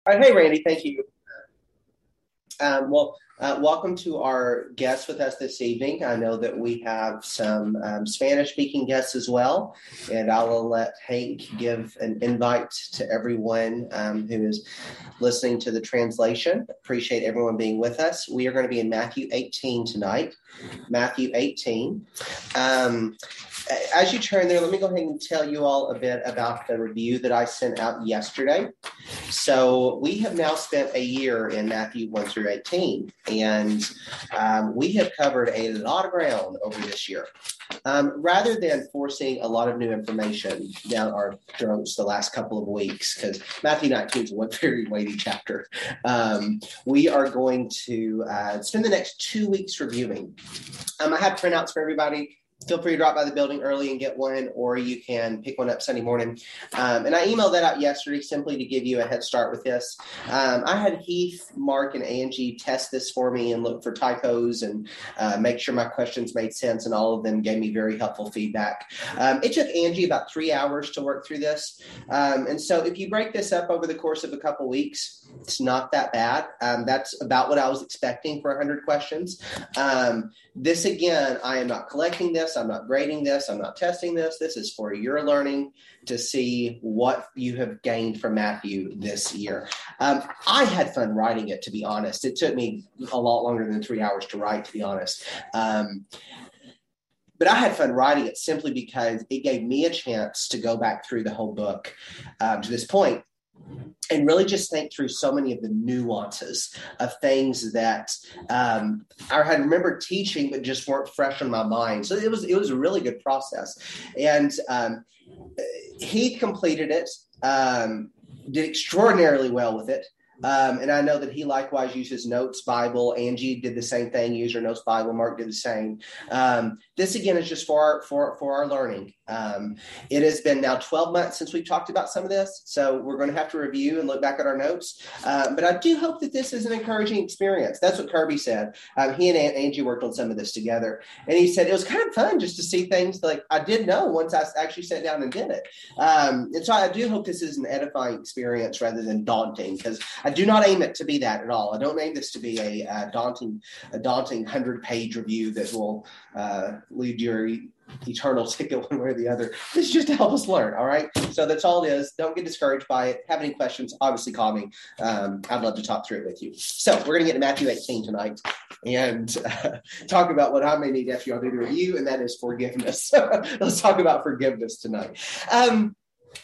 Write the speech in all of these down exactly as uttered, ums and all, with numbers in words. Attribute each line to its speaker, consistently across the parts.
Speaker 1: All right, hey, Randy, thank you. Um, well, uh, welcome to our guests with us this evening. I know that we have some um, Spanish-speaking guests as well, and I will let Hank give an invite to everyone um, who is listening to the translation. Appreciate everyone being with us. We are going to be in Matthew eighteen tonight. Matthew eighteen. Um, as you turn there, let me go ahead and tell you all a bit about the review that I sent out yesterday. So we have now spent a year in Matthew one through eighteen, and um, we have covered a lot of ground over this year. Um, rather than forcing a lot of new information down our throats the last couple of weeks, because Matthew nineteen is one very weighty chapter, um, we are going to uh, spend the next two weeks reviewing. Um, I have printouts for everybody. Feel free to drop by the building early and get one, or you can pick one up Sunday morning. Um, and I emailed that out yesterday simply to give you a head start with this. Um, I had Heath, Mark, and Angie test this for me and look for typos and uh, make sure my questions made sense, and all of them gave me very helpful feedback. Um, it took Angie about three hours to work through this. Um, and so if you break this up over the course of a couple weeks, it's not that bad. Um, that's about what I was expecting for one hundred questions. Um, this, again, I am not collecting this. I'm not grading this. I'm not testing this. This is for your learning to see what you have gained from Matthew this year. Um, I had fun writing it, to be honest. It took me a lot longer than three hours to write, to be honest. Um, But I had fun writing it simply because it gave me a chance to go back through the whole book um, to this point and really just think through so many of the nuances of things that um, I had remembered teaching, but just weren't fresh in my mind. So it was it was a really good process. And um, he completed it, um, did extraordinarily well with it. Um, and I know that he likewise uses Notes Bible. Angie did the same thing, used her Notes Bible. Mark did the same. Um, this, again, is just for our, for, for our learning. Um, it has been now twelve months since we've talked about some of this, so we're going to have to review and look back at our notes. Uh, but I do hope that this is an encouraging experience. That's what Kirby said. Um, he and Aunt Angie worked on some of this together, and he said it was kind of fun just to see things like I did know once I actually sat down and did it. Um, and so I do hope this is an edifying experience rather than daunting, because I do not aim it to be that at all. I don't aim this to be a, a daunting, a daunting hundred-page review that will uh, lead your eternal ticket one way or the other. This is just to help us learn, all right? So that's all it is. Don't get discouraged by it. Have any questions, obviously call me. Um, I'd love to talk through it with you. So we're going to get to Matthew eighteen tonight and uh, talk about what I may need after y'all do the review, and that is forgiveness. Let's talk about forgiveness tonight. Um,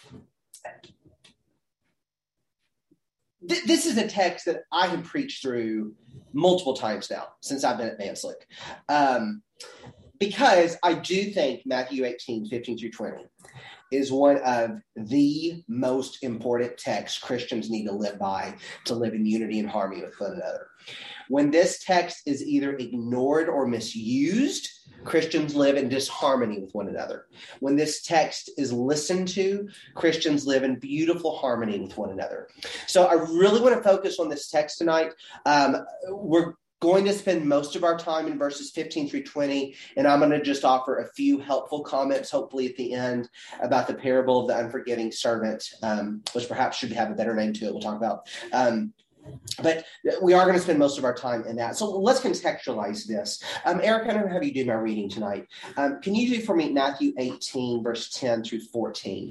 Speaker 1: th- this is a text that I have preached through multiple times now since I've been at Vanslick. Um, Because I do think Matthew eighteen, fifteen through twenty is one of the most important texts Christians need to live by to live in unity and harmony with one another. When this text is either ignored or misused, Christians live in disharmony with one another. When this text is listened to, Christians live in beautiful harmony with one another. So I really want to focus on this text tonight. Um, we're going to spend most of our time in verses fifteen through twenty, and I'm going to just offer a few helpful comments, hopefully at the end, about the parable of the unforgiving servant, um, which perhaps should have a better name to it. We'll talk about. Um, but we are going to spend most of our time in that. So let's contextualize this. Um, Eric, I'm going to have you do my reading tonight. Um, can you do for me Matthew eighteen, verse ten through fourteen?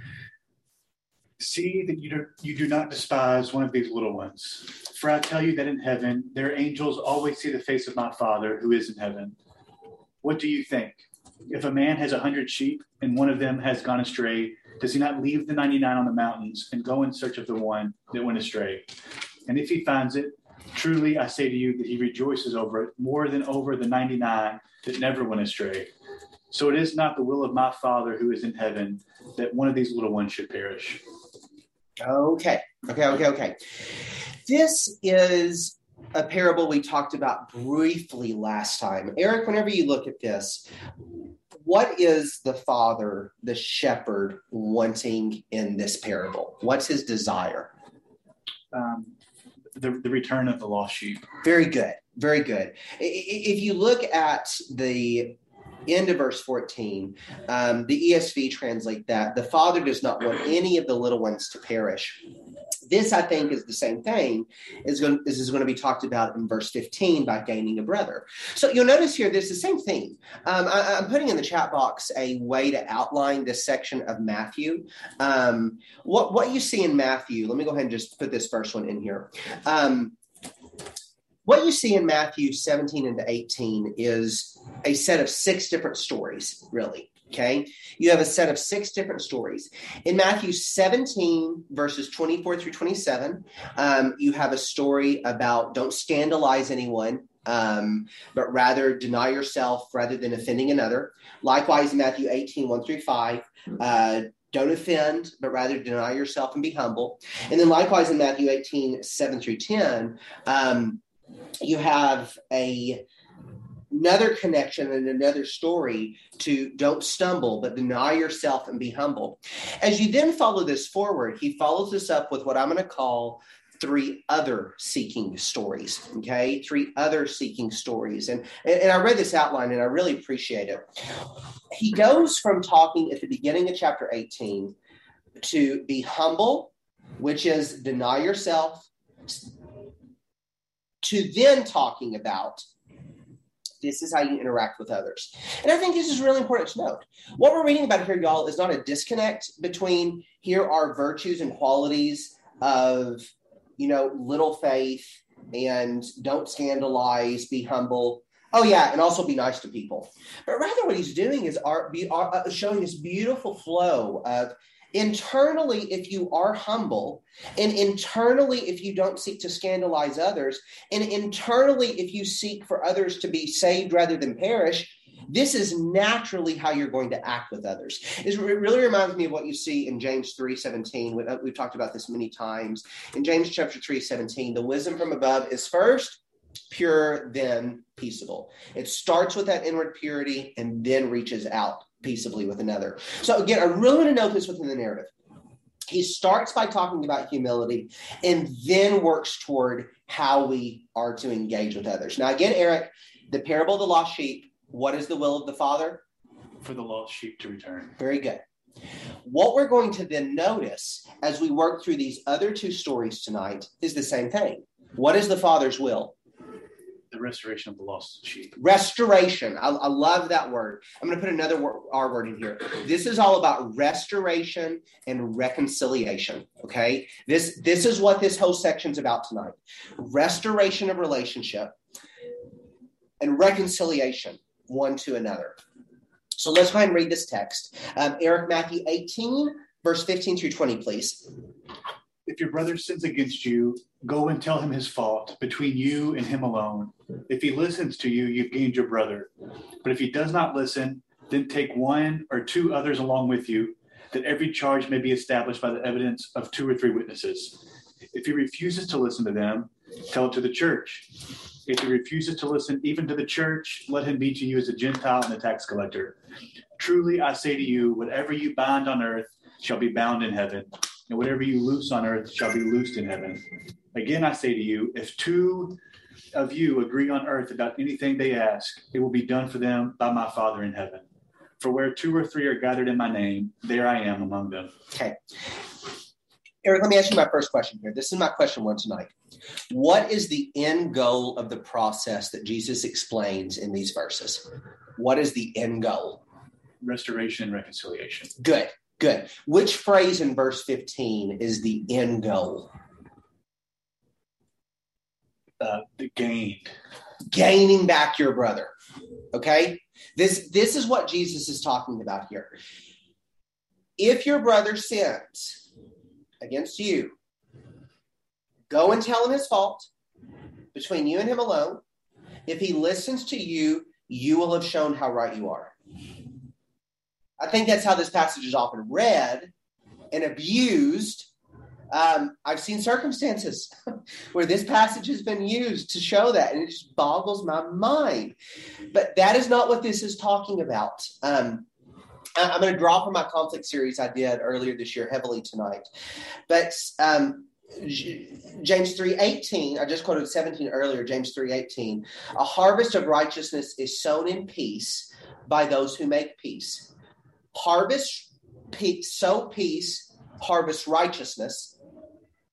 Speaker 2: See that you do, you do not despise one of these little ones. For I tell you that in heaven, their angels always see the face of my Father who is in heaven. What do you think? If a man has a hundred sheep and one of them has gone astray, does he not leave the ninety-nine on the mountains and go in search of the one that went astray? And if he finds it, truly I say to you that he rejoices over it more than over the ninety-nine that never went astray. So it is not the will of my Father who is in heaven that one of these little ones should perish.
Speaker 1: Okay, okay, okay, okay. This is a parable we talked about briefly last time. Eric, whenever you look at this, what is the father, the shepherd, wanting in this parable? What's his desire?
Speaker 2: Um, the, the return of the lost sheep.
Speaker 1: Very good, very good. If you look at the end of verse fourteen, um, the E S V translate that the father does not want any of the little ones to perish, This, I think, is the same thing as going, this is going to be talked about in verse fifteen by gaining a brother. So you'll notice here, there's the same theme. Um, I, I'm putting in the chat box a way to outline this section of Matthew. Um, what, what you see in Matthew, let me go ahead and just put this first one in here. Um, what you see in Matthew seventeen into eighteen is a set of six different stories, really. Okay, you have a set of six different stories. In Matthew seventeen, verses twenty-four through twenty-seven, um, you have a story about don't scandalize anyone, um, but rather deny yourself rather than offending another. Likewise, in Matthew eighteen, one through five, uh, don't offend, but rather deny yourself and be humble. And then likewise in Matthew eighteen, seven through ten, um, you have a another connection and another story to don't stumble, but deny yourself and be humble. As you then follow this forward, he follows this up with what I'm going to call three other seeking stories, okay? Three other seeking stories. And, and I read this outline and I really appreciate it. He goes from talking at the beginning of chapter eighteen to be humble, which is deny yourself, to then talking about this is how you interact with others. And I think this is really important to note. What we're reading about here, y'all, is not a disconnect between here are virtues and qualities of, you know, little faith and don't scandalize, be humble. Oh, yeah, and also be nice to people. But rather what he's doing is art, be, uh, showing this beautiful flow of internally, if you are humble, and internally, if you don't seek to scandalize others, and internally, if you seek for others to be saved rather than perish, this is naturally how you're going to act with others. It really reminds me of what you see in James three seventeen. We've talked about this many times. In James chapter three seventeen, the wisdom from above is first pure, then peaceable. It starts with that inward purity and then reaches out peaceably with another. So again, I really want to note this within the narrative. He starts by talking about humility and then works toward how we are to engage with others. Now again, Eric, the parable of the lost sheep, what is the will of the Father?
Speaker 2: For the lost sheep to return.
Speaker 1: Very good. What we're going to then notice as we work through these other two stories tonight is the same thing. What is the Father's will?
Speaker 2: The restoration of the lost sheep.
Speaker 1: Restoration. I, I love that word. I'm going to put another word, R word in here. This is all about restoration and reconciliation. Okay. This, this is what this whole section's about tonight. Restoration of relationship and reconciliation one to another. So let's go ahead and read this text. Um, Eric, Matthew eighteen, verse fifteen through twenty, please.
Speaker 2: If your brother sins against you, go and tell him his fault between you and him alone. If he listens to you, you've gained your brother. But if he does not listen, then take one or two others along with you, that every charge may be established by the evidence of two or three witnesses. If he refuses to listen to them, tell it to the church. If he refuses to listen even to the church, let him be to you as a Gentile and a tax collector. Truly, I say to you, whatever you bind on earth shall be bound in heaven, and whatever you loose on earth shall be loosed in heaven. Again, I say to you, if two of you agree on earth about anything they ask, it will be done for them by my Father in heaven. For where two or three are gathered in my name, there I am among them.
Speaker 1: Okay. Eric, let me ask you my first question here. This is my question one tonight. What is the end goal of the process that Jesus explains in these verses? What is the end goal?
Speaker 2: Restoration and reconciliation.
Speaker 1: Good, good. Which phrase in verse fifteen is the end goal?
Speaker 2: Uh, the gained.
Speaker 1: Gaining back your brother. Okay? This, this is what Jesus is talking about here. If your brother sins against you, go and tell him his fault between you and him alone. If he listens to you, you will have shown how right you are. I think that's how this passage is often read and abused. Um, I've seen circumstances where this passage has been used to show that, and it just boggles my mind. But that is not what this is talking about. Um, I, I'm going to draw from my conflict series I did earlier this year heavily tonight. But um, James three eighteen, I just quoted seventeen earlier, James three eighteen. A harvest of righteousness is sown in peace by those who make peace. Harvest, peace, sow peace, harvest righteousness.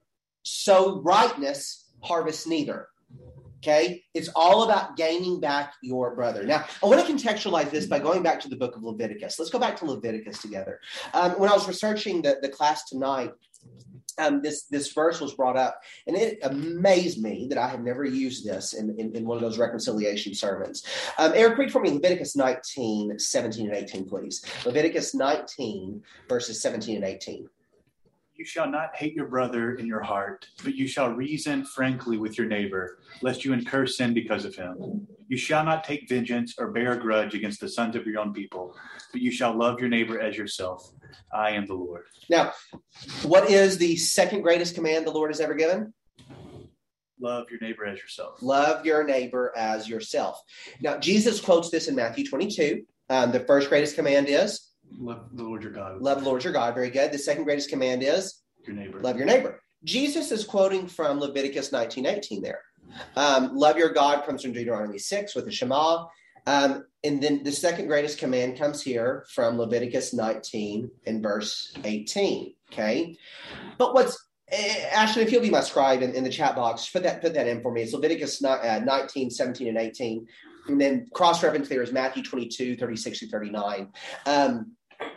Speaker 1: sow rightness, harvest neither. Okay, it's all about gaining back your brother. Now, I want to contextualize this by going back to the book of Leviticus. Let's go back to Leviticus together. Um, when I was researching the, the class tonight, um, this, this verse was brought up, and it amazed me that I had never used this in, in, in one of those reconciliation sermons. Um, Eric, read for me Leviticus nineteen, seventeen, and eighteen, please. Leviticus nineteen, verses seventeen and eighteen.
Speaker 2: You shall not hate your brother in your heart, but you shall reason frankly with your neighbor, lest you incur sin because of him. You shall not take vengeance or bear a grudge against the sons of your own people, but you shall love your neighbor as yourself. I am the Lord.
Speaker 1: Now, what is the second greatest command the Lord has ever given?
Speaker 2: Love your neighbor as yourself.
Speaker 1: Love your neighbor as yourself. Now, Jesus quotes this in Matthew twenty-two. Um, the first greatest command is?
Speaker 2: Love the Lord your God.
Speaker 1: Love the Lord your God. Very good. The second greatest command is?
Speaker 2: Your neighbor.
Speaker 1: Love your neighbor. Jesus is quoting from Leviticus nineteen eighteen there. Um, love your God comes from Deuteronomy six with the Shema. Um, and then the second greatest command comes here from Leviticus nineteen and verse eighteen. Okay. But what's, uh, Ashton, if you'll be my scribe in, in the chat box, put that, put that in for me. It's Leviticus uh, nineteen, seventeen, and eighteen. And then cross-reference there is Matthew twenty-two, thirty-six through thirty-nine. Um,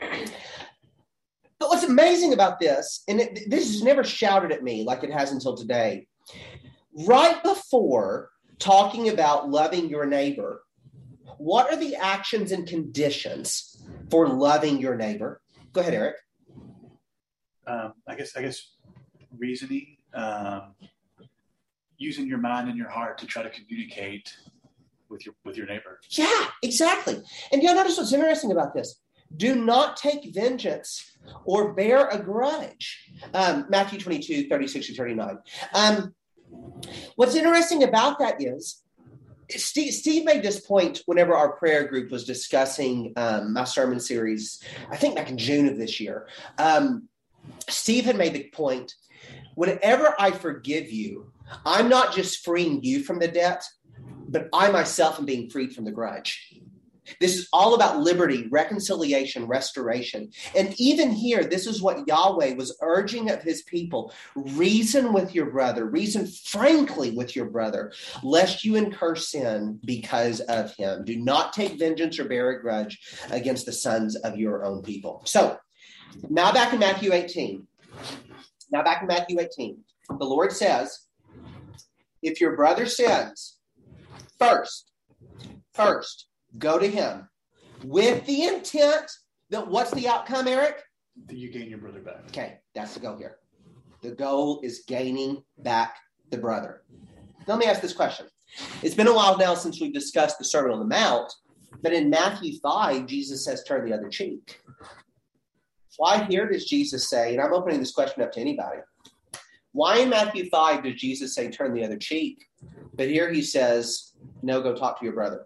Speaker 1: But what's amazing about this, and it, this is never shouted at me like it has until today, right before talking about loving your neighbor, what are the actions and conditions for loving your neighbor? Go ahead, Eric.
Speaker 2: Um, I guess, I guess reasoning, um, using your mind and your heart to try to communicate with your, with your neighbor.
Speaker 1: Yeah, exactly. And you'll notice what's interesting about this. Do not take vengeance or bear a grudge. Um, Matthew twenty-two, thirty-six to thirty-nine. Um, what's interesting about that is, Steve, Steve made this point whenever our prayer group was discussing um, my sermon series, I think back in June of this year. Um, Steve had made the point, whenever I forgive you, I'm not just freeing you from the debt, but I myself am being freed from the grudge. This is all about liberty, reconciliation, restoration. And even here, this is what Yahweh was urging of his people. Reason with your brother. Reason frankly with your brother, lest you incur sin because of him. Do not take vengeance or bear a grudge against the sons of your own people. So now back in Matthew eighteen. Now back in Matthew eighteen. The Lord says, if your brother sins, first, first, go to him with the intent that what's the outcome, Eric?
Speaker 2: That you gain your brother back.
Speaker 1: Okay, that's the goal here. The goal is gaining back the brother. Now, let me ask this question. It's been a while now since we've discussed the Sermon on the Mount, but in Matthew five, Jesus says, turn the other cheek. Why here does Jesus say, and I'm opening this question up to anybody, why in Matthew five does Jesus say, turn the other cheek? But here he says, no, go talk to your brother.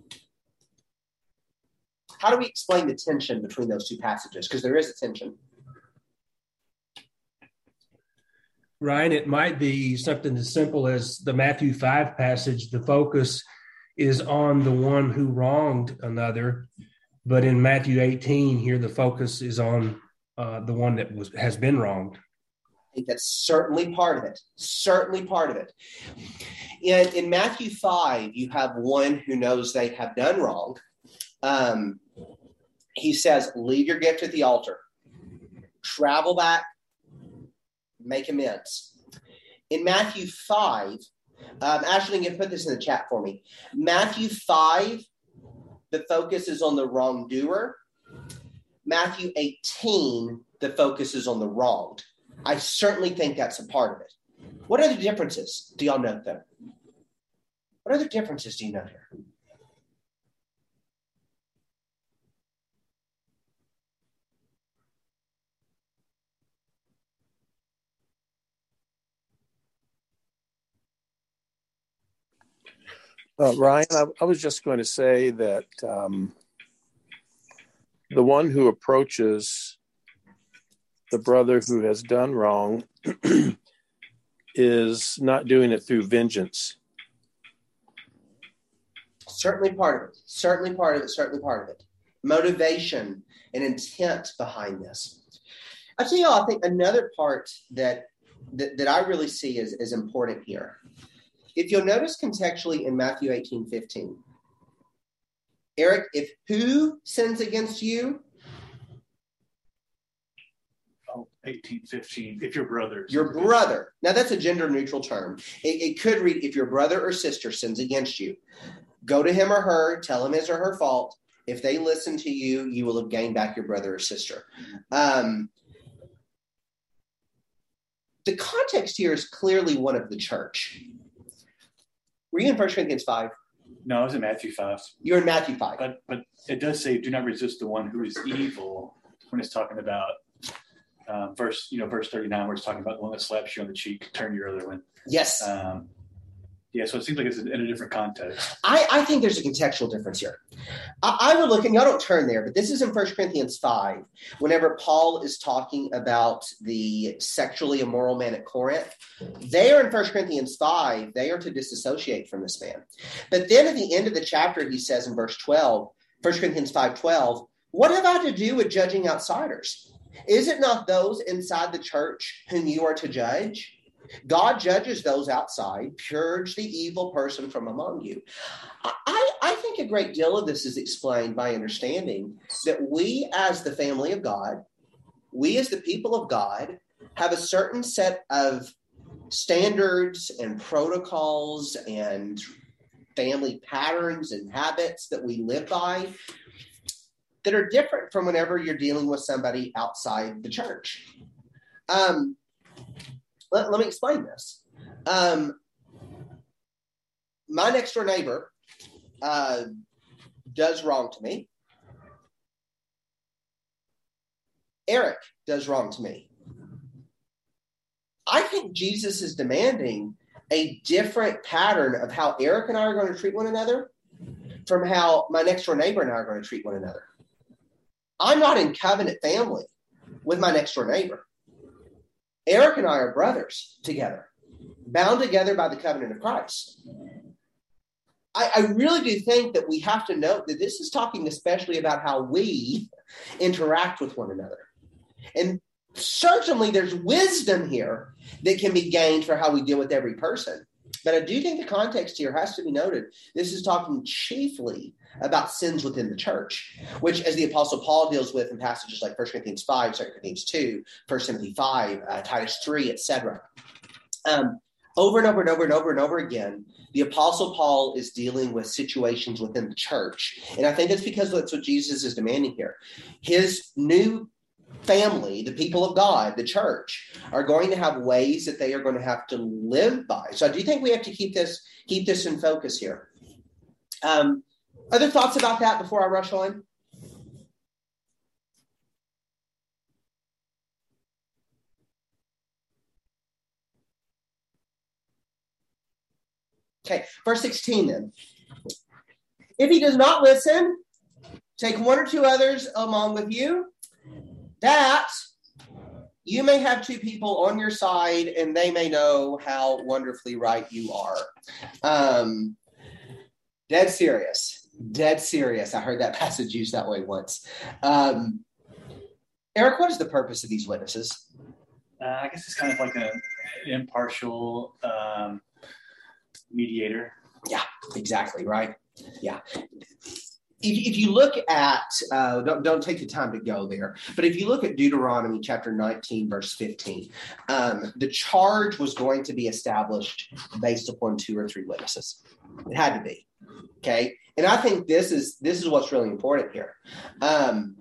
Speaker 1: How do we explain the tension between those two passages? Because there is a tension.
Speaker 3: Ryan, it might be something as simple as the Matthew five passage. The focus is on the one who wronged another. But in Matthew eighteen here, the focus is on uh, the one that was has been wronged.
Speaker 1: I think that's certainly part of it. Certainly part of it. In, in Matthew five, you have one who knows they have done wrong. Um, he says, leave your gift at the altar. Travel back. Make amends. In Matthew five, um, Ashley, you can put this in the chat for me. Matthew five, the focus is on the wrongdoer. Matthew eighteen, the focus is on the wronged. I certainly think that's a part of it. What are the differences? Do y'all note them? What other differences do you note here?
Speaker 4: Uh, Ryan, I, I was just going to say that um, the one who approaches the brother who has done wrong is not doing it through vengeance.
Speaker 1: Certainly part of it. Certainly part of it. Certainly part of it. Motivation and intent behind this. I tell you all, I think another part that that, that I really see as, as important here. If you'll notice contextually in Matthew eighteen fifteen, Eric, if who sins against you?
Speaker 2: Oh, eighteen fifteen. If your brother.
Speaker 1: Your brother. Now, that's a gender neutral term. It, it could read, if your brother or sister sins against you, go to him or her, tell him his or her fault. If they listen to you, you will have gained back your brother or sister. Um, the context here is clearly one of the church. Were you in First Corinthians five?
Speaker 2: No, I was in Matthew five.
Speaker 1: You're in Matthew five.
Speaker 2: But but it does say, do not resist the one who is evil, when it's talking about um, verse, you know, verse thirty-nine, where it's talking about the one that slaps you on the cheek, turn your other one.
Speaker 1: Yes.
Speaker 2: Um, yeah, so it seems like it's in a different context.
Speaker 1: I, I think there's a contextual difference here. I, I would look, and y'all don't turn there, but this is in First Corinthians five, whenever Paul is talking about the sexually immoral man at Corinth. They are in First Corinthians five, they are to disassociate from this man. But then at the end of the chapter, he says in verse twelve, First Corinthians five twelve, what have I to do with judging outsiders? Is it not those inside the church whom you are to judge? God judges those outside, purge the evil person from among you. I, I think a great deal of this is explained by understanding that we as the family of God, we as the people of God, have a certain set of standards and protocols and family patterns and habits that we live by that are different from whenever you're dealing with somebody outside the church. Um, Let, let me explain this. Um, my next door neighbor uh, does wrong to me. Eric does wrong to me. I think Jesus is demanding a different pattern of how Eric and I are going to treat one another from how my next door neighbor and I are going to treat one another. I'm not in covenant family with my next door neighbor. Eric and I are brothers together, bound together by the covenant of Christ. I, I really do think that we have to note that this is talking especially about how we interact with one another. And certainly there's wisdom here that can be gained for how we deal with every person. But I do think the context here has to be noted. This is talking chiefly about sins within the church, which, as the Apostle Paul deals with in passages like First Corinthians five, Second Corinthians two, First Timothy five, uh, Titus three, et cetera. Um, over and over and over and over and over again, the Apostle Paul is dealing with situations within the church. And I think that's because that's what Jesus is demanding here. His new family, the people of God, the church, are going to have ways that they are going to have to live by. So I do think we have to keep this keep this in focus here. Um, other thoughts about that before I rush on? Okay, verse sixteen then. If he does not listen, take one or two others along with you, that you may have two people on your side and they may know how wonderfully right you are. Um, dead serious. Dead serious. I heard that passage used that way once. Um, Eric, what is the purpose of these witnesses?
Speaker 2: Uh, I guess it's kind of like a, an impartial um, mediator.
Speaker 1: Yeah, exactly, right? Yeah. If, if you look at, uh, don't, don't take the time to go there, but if you look at Deuteronomy chapter nineteen, verse fifteen, um, the charge was going to be established based upon two or three witnesses. It had to be, okay? And I think this is this is what's really important here. Um,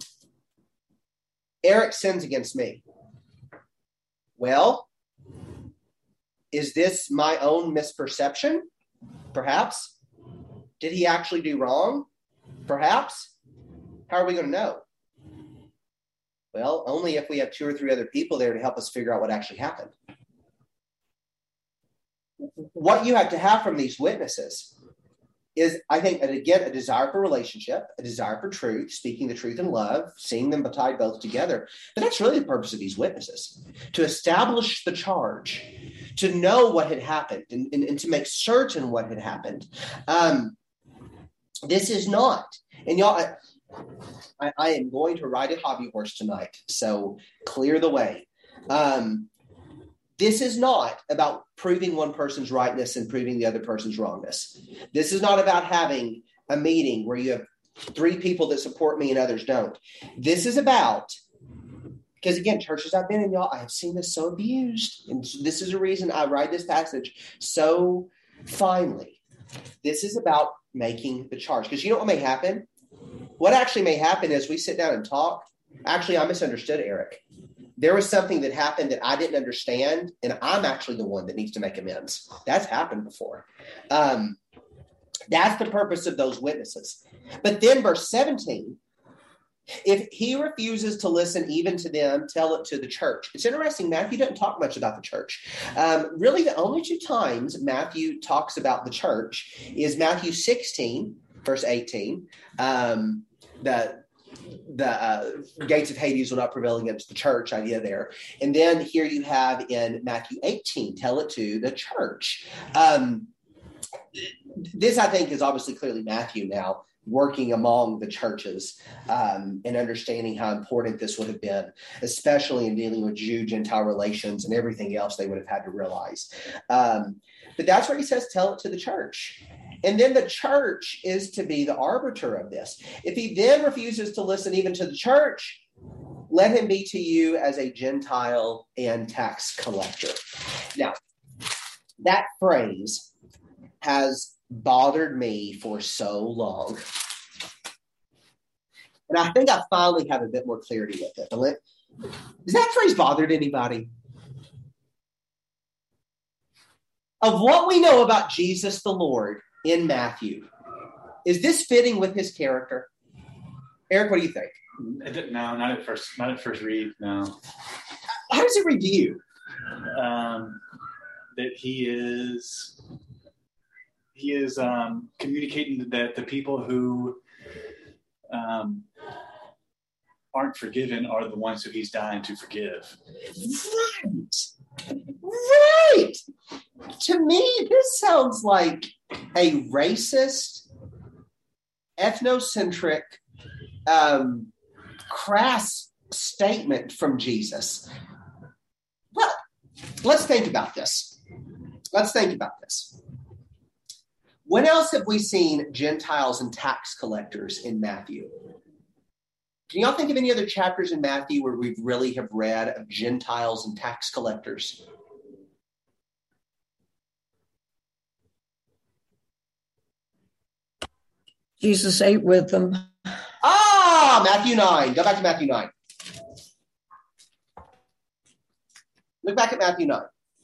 Speaker 1: Eric sins against me. Well, is this my own misperception? Perhaps. Did he actually do wrong? Perhaps. How are we going to know? Well, only if we have two or three other people there to help us figure out what actually happened. What you have to have from these witnesses is, I think, again, a desire for relationship, a desire for truth, speaking the truth in love, seeing them tied both together. But that's really the purpose of these witnesses, to establish the charge, to know what had happened, and, and, and to make certain what had happened. Um, this is not, and y'all, I, I am going to ride a hobby horse tonight, so clear the way. Um, This is not about proving one person's rightness and proving the other person's wrongness. This is not about having a meeting where you have three people that support me and others don't. This is about, because again, churches I've been in, y'all, I have seen this so abused. And this is a reason I write this passage so finely. This is about making the charge. Because you know what may happen? What actually may happen is we sit down and talk. Actually, I misunderstood Eric. There was something that happened that I didn't understand, and I'm actually the one that needs to make amends. That's happened before. Um, that's the purpose of those witnesses. But then verse seventeen, if he refuses to listen even to them, tell it to the church. It's interesting, Matthew doesn't talk much about the church. Um, really, the only two times Matthew talks about the church is Matthew sixteen, verse eighteen. Um, the the uh, gates of Hades will not prevail against the church idea there. And then here you have in Matthew eighteen, tell it to the church. Um, this, I think, is obviously clearly Matthew now working among the churches um, and understanding how important this would have been, especially in dealing with Jew-Gentile relations and everything else they would have had to realize. Um, but that's where he says, tell it to the church. And then the church is to be the arbiter of this. If he then refuses to listen even to the church, let him be to you as a Gentile and tax collector. Now, that phrase has bothered me for so long. And I think I finally have a bit more clarity with it. Has that phrase bothered anybody? Of what we know about Jesus the Lord in Matthew, is this fitting with his character? Eric, what do you think?
Speaker 2: No, not at first. Not at first read. No.
Speaker 1: How does it read to you?
Speaker 2: Um, that he is he is um, communicating that the people who um, aren't forgiven are the ones who he's dying to forgive.
Speaker 1: Right. Right. To me, this sounds like a racist, ethnocentric, um, crass statement from Jesus. Well, let's think about this. Let's think about this. When else have we seen Gentiles and tax collectors in Matthew? Can y'all think of any other chapters in Matthew where we really have read of Gentiles and tax collectors?
Speaker 5: Jesus ate with them.
Speaker 1: Ah, Matthew nine. Go back to Matthew nine. Look back at Matthew nine.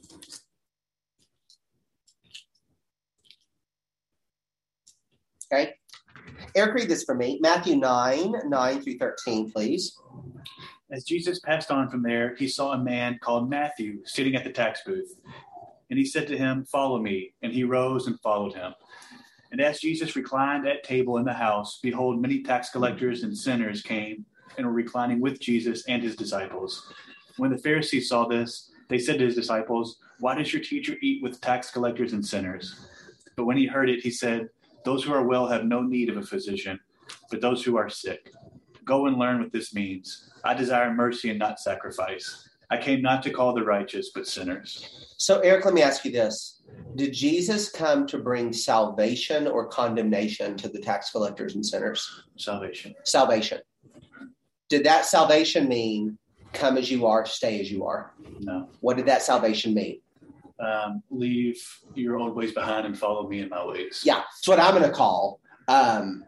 Speaker 1: Okay. Eric, read this for me. Matthew nine, nine through thirteen, please.
Speaker 2: As Jesus passed on from there, he saw a man called Matthew sitting at the tax booth. And he said to him, "Follow me." And he rose and followed him. And as Jesus reclined at table in the house, behold, many tax collectors and sinners came and were reclining with Jesus and his disciples. When the Pharisees saw this, they said to his disciples, "Why does your teacher eat with tax collectors and sinners?" But when he heard it, he said, "Those who are well have no need of a physician, but those who are sick. Go and learn what this means. I desire mercy and not sacrifice. I came not to call the righteous, but sinners."
Speaker 1: So, Eric, let me ask you this. Did Jesus come to bring salvation or condemnation to the tax collectors and sinners?
Speaker 2: Salvation.
Speaker 1: Salvation. Did that salvation mean come as you are, stay as you are?
Speaker 2: No.
Speaker 1: What did that salvation mean?
Speaker 2: Um, leave your old ways behind and follow me in my ways.
Speaker 1: Yeah, it's what I'm going to call. Um,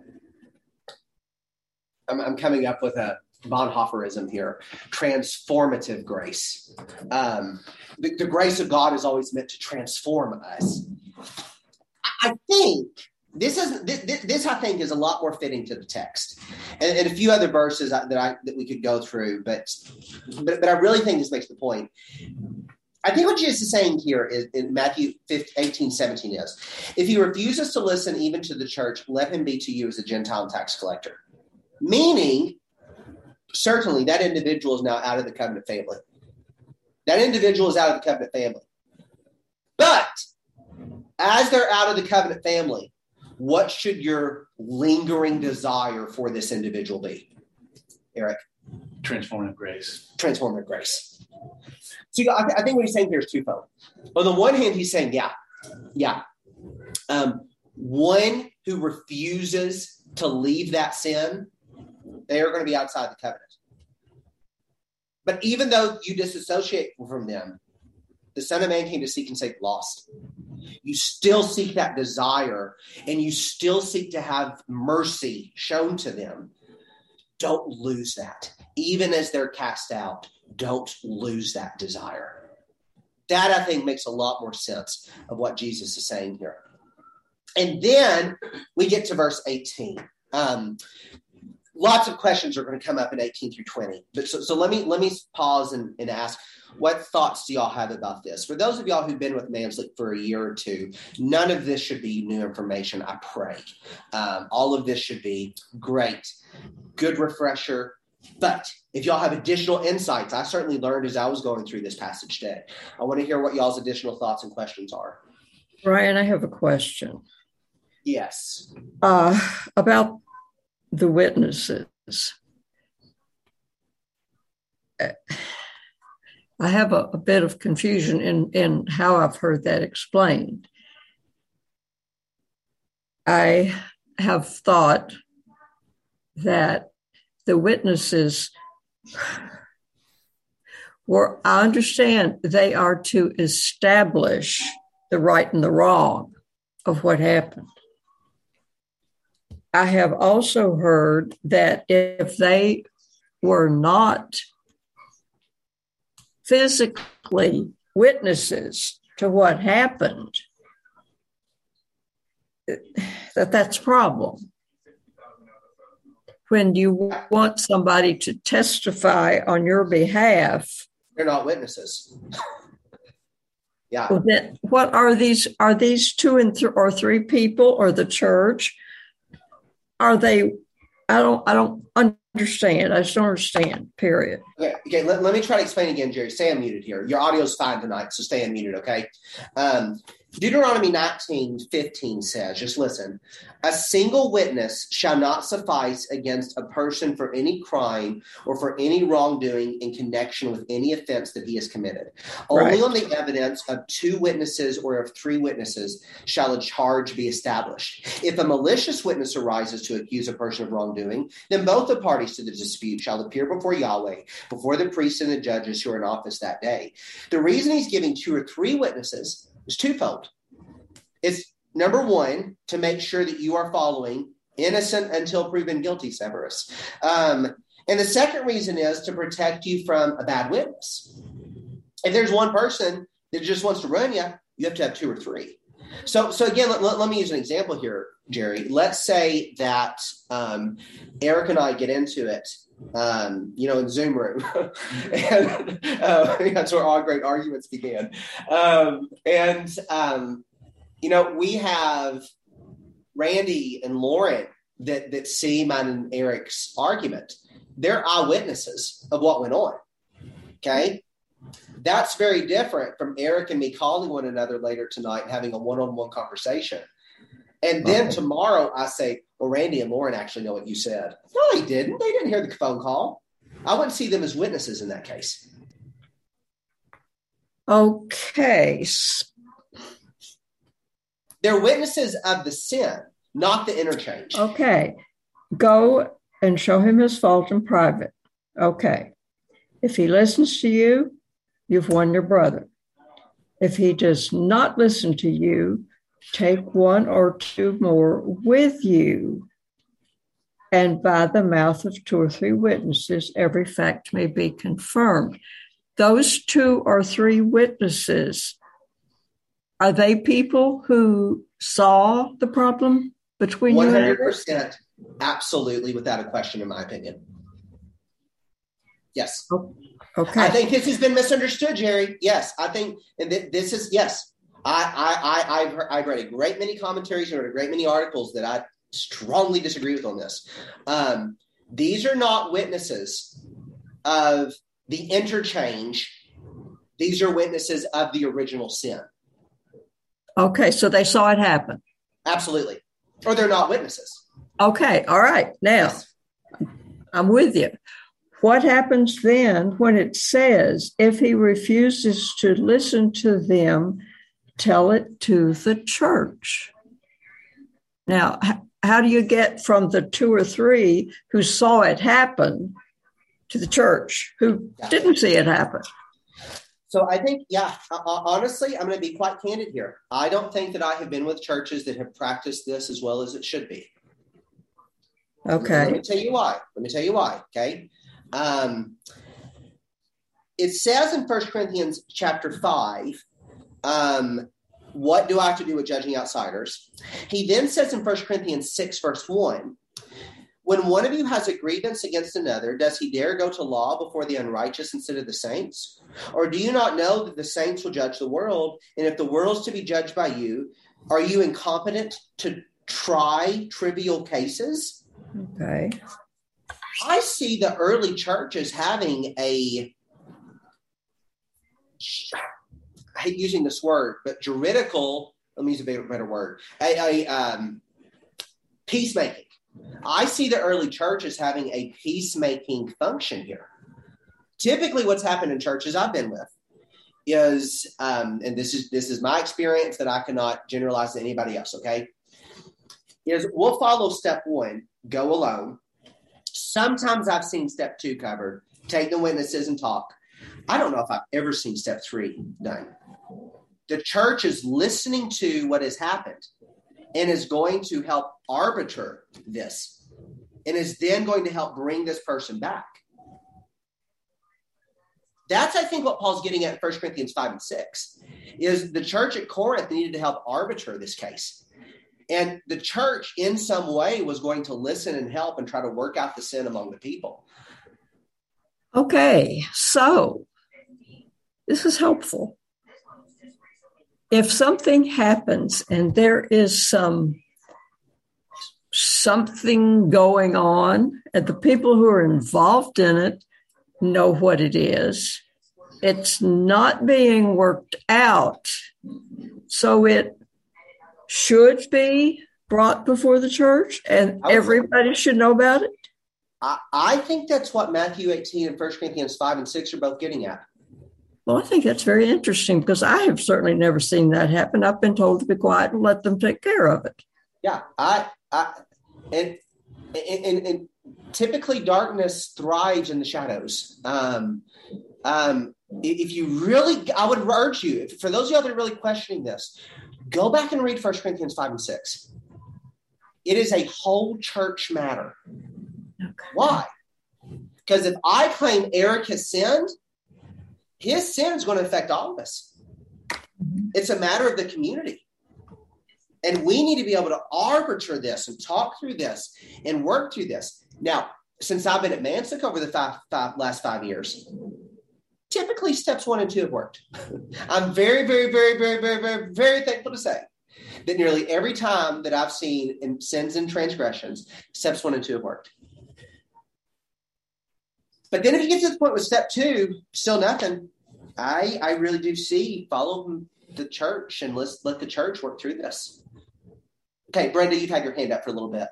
Speaker 1: I'm, I'm coming up with a Bonhoefferism here. Transformative grace. Um, the, the grace of God is always meant to transform us. I, I think this is this, this. I think is a lot more fitting to the text, and, and a few other verses that I that we could go through. But but but I really think this makes the point. I think what Jesus is saying here is in Matthew eighteen, seventeen is, if he refuses to listen even to the church, let him be to you as a Gentile and tax collector. Meaning, certainly that individual is now out of the covenant family. That individual is out of the covenant family. But as they're out of the covenant family, what should your lingering desire for this individual be, Eric?
Speaker 2: Transformative grace.
Speaker 1: Transformative grace. So you, I, I think what he's saying here is twofold. On the one hand, he's saying, yeah, yeah. Um, one who refuses to leave that sin, they are going to be outside the covenant. But even though you disassociate from them, the Son of Man came to seek and save the lost. You still seek that desire, and you still seek to have mercy shown to them. Don't lose that. Even as they're cast out, don't lose that desire. That, I think, makes a lot more sense of what Jesus is saying here. And then we get to verse eighteen. Um, lots of questions are going to come up in eighteen through twenty. But so, so let me let me pause and, and ask, what thoughts do y'all have about this? For those of y'all who've been with Mansley for a year or two, none of this should be new information, I pray. Um, all of this should be great, good refresher. But if y'all have additional insights, I certainly learned as I was going through this passage today. I want to hear what y'all's additional thoughts and questions are.
Speaker 5: Brian, I have a question.
Speaker 1: Yes.
Speaker 5: Uh, about the witnesses. I have a, a bit of confusion in, in how I've heard that explained. I have thought that the witnesses were, I understand they are to establish the right and the wrong of what happened. I have also heard that if they were not physically witnesses to what happened, that that's a problem. When you want somebody to testify on your behalf,
Speaker 1: they're not witnesses. Yeah.
Speaker 5: Then what are these? Are these two and th- or three people or the church? Are they? I don't. I don't understand. I just don't understand. Period.
Speaker 1: Okay. Okay. Let, let me try to explain again, Jerry. Stay unmuted here. Your audio's fine tonight, so stay unmuted. Okay. Um, Deuteronomy nineteen fifteen says, just listen, a single witness shall not suffice against a person for any crime or for any wrongdoing in connection with any offense that he has committed. Right. Only on the evidence of two witnesses or of three witnesses shall a charge be established. If a malicious witness arises to accuse a person of wrongdoing, then both the parties to the dispute shall appear before Yahweh, before the priests and the judges who are in office that day. The reason he's giving two or three witnesses is twofold. It's number one, to make sure that you are following innocent until proven guilty, Severus. Um, and the second reason is to protect you from a bad witness. If there's one person that just wants to run you, you have to have two or three. So, so again, let, let, let me use an example here, Jerry. Let's say that um, Eric and I get into it, um, you know, in Zoom room. and uh, that's where all great arguments began. Um, and, um, you know, we have Randy and Lauren that, that see mine and Eric's argument. They're eyewitnesses of what went on. Okay. That's very different from Eric and me calling one another later tonight and having a one-on-one conversation. And then okay. tomorrow I say, well, Randy and Lauren actually know what you said. No, they didn't. They didn't hear the phone call. I wouldn't see them as witnesses in that case.
Speaker 5: Okay.
Speaker 1: They're witnesses of the sin, not the interchange.
Speaker 5: Okay. Go and show him his fault in private. Okay. If he listens to you, you've won your brother. If he does not listen to you, take one or two more with you, and by the mouth of two or three witnesses, every fact may be confirmed. Those two or three witnesses, are they people who saw the problem between
Speaker 1: one hundred
Speaker 5: you and
Speaker 1: one hundred percent, absolutely, without a question, in my opinion. Yes.
Speaker 5: Okay.
Speaker 1: I think this has been misunderstood, Jerry. Yes, I think, and th- this is, yes. I, I, I, I've, heard, I've read a great many commentaries and read a great many articles that I strongly disagree with on this. Um, these are not witnesses of the interchange. These are witnesses of the original sin.
Speaker 5: Okay, so they saw it happen.
Speaker 1: Absolutely. Or they're not witnesses.
Speaker 5: Okay, all right. Now,
Speaker 1: Yes.
Speaker 5: I'm with you. what happens then when it says, if he refuses to listen to them, tell it to the church? Now, how do you get from the two or three who saw it happen to the church who didn't see it happen?
Speaker 1: So I think, yeah, uh, honestly, I'm going to be quite candid here. I don't think that I have been with churches that have practiced this as well as it should be.
Speaker 5: Okay.
Speaker 1: Let me tell you why. Let me tell you why. Okay. Um, it says in First Corinthians chapter five, um, what do I have to do with judging outsiders? He then says in First Corinthians six, verse one, when one of you has a grievance against another, does he dare go to law before the unrighteous instead of the saints? Or do you not know that the saints will judge the world? And if the world is to be judged by you, are you incompetent to try trivial cases?
Speaker 5: Okay.
Speaker 1: I see the early church as having a, I hate using this word, but juridical, let me use a better, better word, a, a um, peacemaking. I see the early church as having a peacemaking function here. Typically what's happened in churches I've been with is, um, and this is this is my experience that I cannot generalize to anybody else, okay, is we'll follow step one, go alone. Sometimes I've seen step two covered, take the witnesses and talk. I don't know if I've ever seen step three done. The church is listening to what has happened and is going to help arbiter this and is then going to help bring this person back. That's, I think, what Paul's getting at in First Corinthians five and six, is the church at Corinth needed to help arbiter this case. And the church, in some way, was going to listen and help and try to work out the sin among the people.
Speaker 5: Okay, so this is helpful. If something happens and there is some something going on and the people who are involved in it know what it is, it's not being worked out, so it should be brought before the church and everybody should know about it.
Speaker 1: I, I think that's what Matthew eighteen and First Corinthians five and six are both getting at.
Speaker 5: Well, I think that's very interesting because I have certainly never seen that happen. I've been told to be quiet and let them take care of it.
Speaker 1: Yeah, I, I and, and, and typically darkness thrives in the shadows. Um, um, if you really, I would urge you, for those of you that are really questioning this, go back and read First Corinthians five and six. It is a whole church matter.
Speaker 5: Okay.
Speaker 1: Why? Because if I claim Eric has sinned, his sin is going to affect all of us. It's a matter of the community. And we need to be able to arbiter this and talk through this and work through this. Now, since I've been at Mansick over the five, five, last five years, typically steps one and two have worked. I'm very, very, very, very, very, very, very thankful to say that nearly every time that I've seen in sins and transgressions, steps one and two have worked. But then if you get to the point with step two, still nothing, I I really do see follow the church and let's let the church work through this. Okay, Brenda, you've had your hand up for a little bit.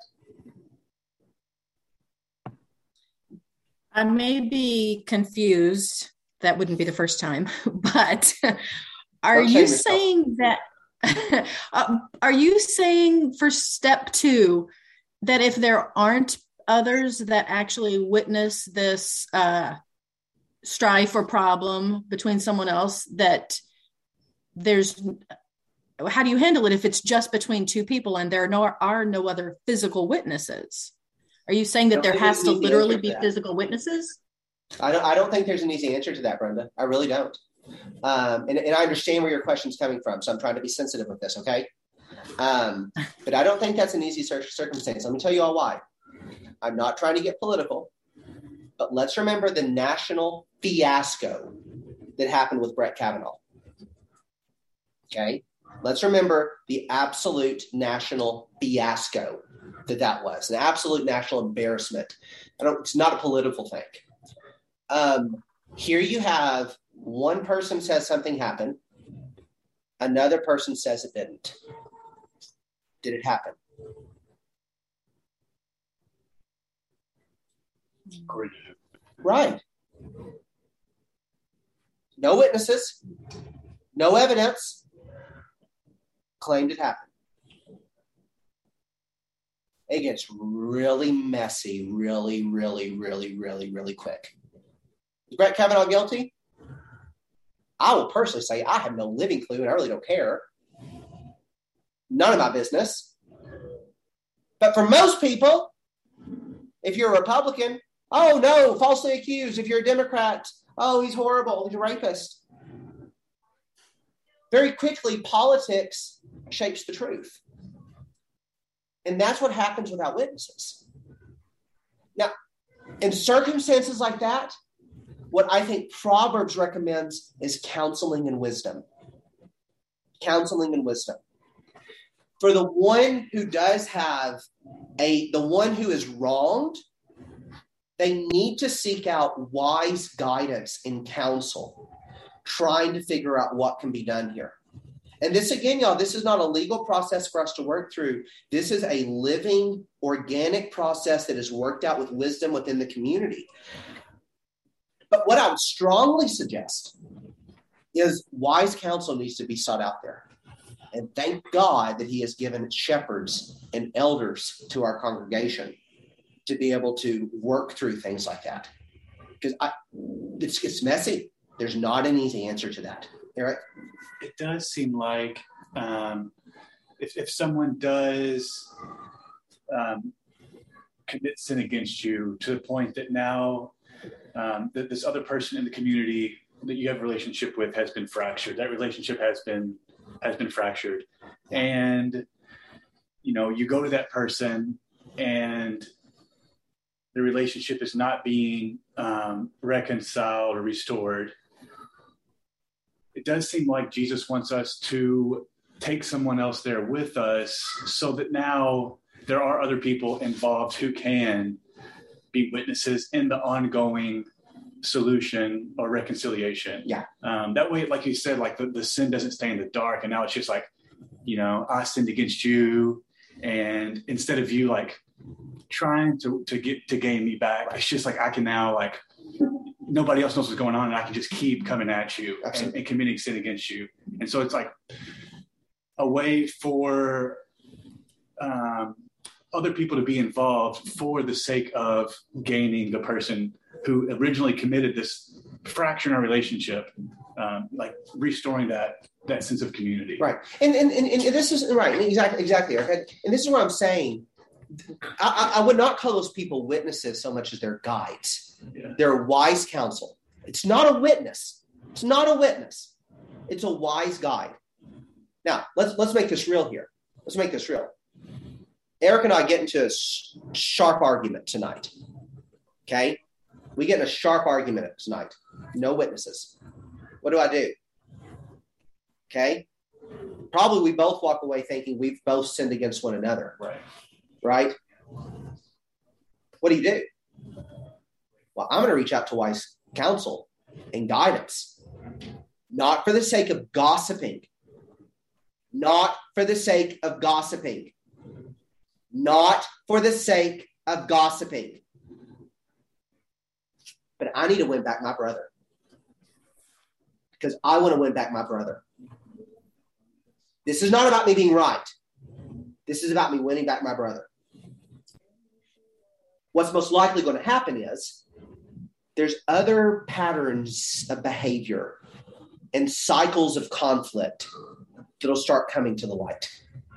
Speaker 6: I may be confused. That wouldn't be the first time, but are you saying that, uh, are you saying for step two, that if there aren't others that actually witness this uh, strife or problem between someone else, that there's, how do you handle it if it's just between two people and there are no, are no other physical witnesses? Are you saying that there has to literally be physical witnesses?
Speaker 1: I don't, I don't think there's an easy answer to that, Brenda. I really don't. Um, and, and I understand where your question's coming from, so I'm trying to be sensitive with this, okay? Um, but I don't think that's an easy circumstance. Let me tell you all why. I'm not trying to get political, but let's remember the national fiasco that happened with Brett Kavanaugh. Okay? Let's remember the absolute national fiasco that that was, an absolute national embarrassment. I don't, it's not a political thing. Um, here you have one person says something happened. Another person says it didn't. Did it happen? Right. No witnesses, no evidence, claimed it happened. It gets really messy, really, really, really, really, really quick. Is Brett Kavanaugh guilty? I will personally say I have no living clue and I really don't care. None of my business. But for most people, if you're a Republican, oh no, falsely accused. If you're a Democrat, oh, he's horrible, he's a rapist. Very quickly, politics shapes the truth. And that's what happens without witnesses. Now, in circumstances like that, what I think Proverbs recommends is counseling and wisdom. Counseling and wisdom. For the one who does have a, the one who is wronged, they need to seek out wise guidance and counsel, trying to figure out what can be done here. And this, again, y'all, this is not a legal process for us to work through. This is a living, organic process that is worked out with wisdom within the community. But what I would strongly suggest is wise counsel needs to be sought out there. And thank God that he has given shepherds and elders to our congregation to be able to work through things like that. Because I, it's, it's messy. There's not an easy answer to that. Eric?
Speaker 2: It does seem like um, if, if someone does um, commit sin against you to the point that now um, that this other person in the community that you have a relationship with has been fractured, that relationship has been has been fractured. And, you know, you go to that person and the relationship is not being um, reconciled or restored. It does seem like Jesus wants us to take someone else there with us so that now there are other people involved who can be witnesses in the ongoing solution or reconciliation.
Speaker 1: Yeah.
Speaker 2: Um, that way, like you said, like the, the sin doesn't stay in the dark. And now it's just like, you know, I sinned against you. And instead of you like trying to, to get, to gain me back, it's just like, I can now like, nobody else knows what's going on, and I can just keep coming at you and, and committing sin against you. And so it's like a way for um, other people to be involved for the sake of gaining the person who originally committed this fracture in our relationship, um, like restoring that that sense of community.
Speaker 1: Right. And and, and, and this is right. Exactly. Exactly. Eric. And this is what I'm saying. I, I would not call those people witnesses so much as they're guides.
Speaker 2: Yeah.
Speaker 1: They're wise counsel. It's not a witness. It's not a witness. It's a wise guide. Now, let's let's make this real here. Let's make this real. Eric and I get into a sh- sharp argument tonight. Okay? We get in a sharp argument tonight. No witnesses. What do I do? Okay? Probably we both walk away thinking we've both sinned against one another.
Speaker 2: Right.
Speaker 1: Right? What do you do? Well, I'm going to reach out to wise counsel and guidance, not for the sake of gossiping, not for the sake of gossiping, not for the sake of gossiping. But I need to win back my brother because I want to win back my brother. This is not about me being right. This is about me winning back my brother. What's most likely going to happen is there's other patterns of behavior and cycles of conflict that'll start coming to the light.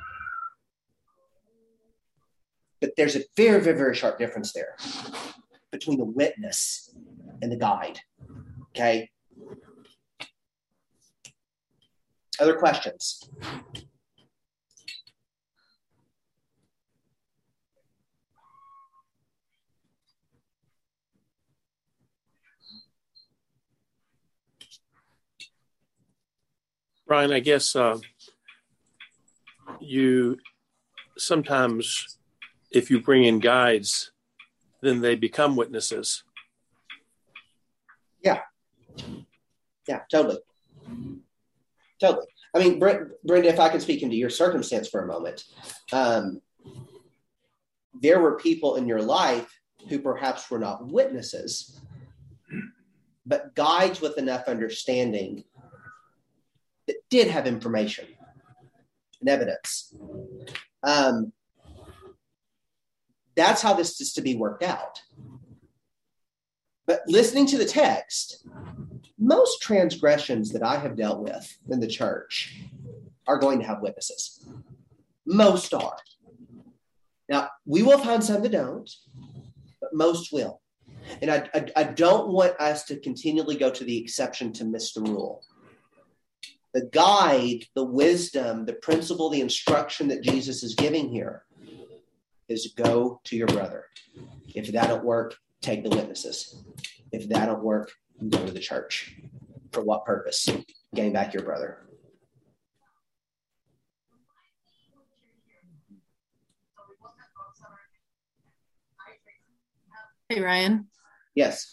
Speaker 1: But there's a very, very, very sharp difference there between the witness and the guide. Okay? Other questions?
Speaker 4: Brian, I guess uh, you sometimes, if you bring in guides, then they become witnesses.
Speaker 1: Yeah. Yeah, totally. Totally. I mean, Brenda, if I can speak into your circumstance for a moment, um, there were people in your life who perhaps were not witnesses, but guides with enough understanding that did have information and evidence. Um, that's how this is to be worked out. But listening to the text, most transgressions that I have dealt with in the church are going to have witnesses. Most are. Now, we will find some that don't, but most will. And I, I, I don't want us to continually go to the exception to miss the rule. The guide, the wisdom, the principle, the instruction that Jesus is giving here is go to your brother. If that don't work, take the witnesses. If that don't work, go to the church. For what purpose? Gain back your brother.
Speaker 6: Hey, Ryan.
Speaker 1: Yes.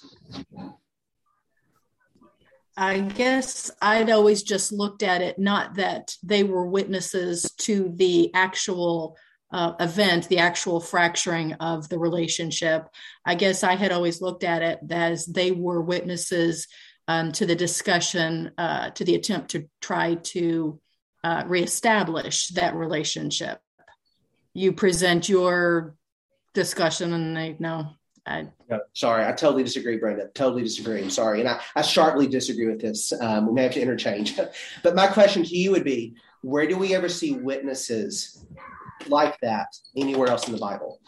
Speaker 6: I guess I'd always just looked at it, not that they were witnesses to the actual uh, event, the actual fracturing of the relationship. I guess I had always looked at it as they were witnesses um, to the discussion, uh, to the attempt to try to uh, reestablish that relationship. You present your discussion and they know. I,
Speaker 1: no, sorry, I totally disagree, Brenda. Totally disagree. I'm sorry. And I, I sharply disagree with this. Um, we may have to interchange. But my question to you would be, where do we ever see witnesses like that anywhere else in the Bible?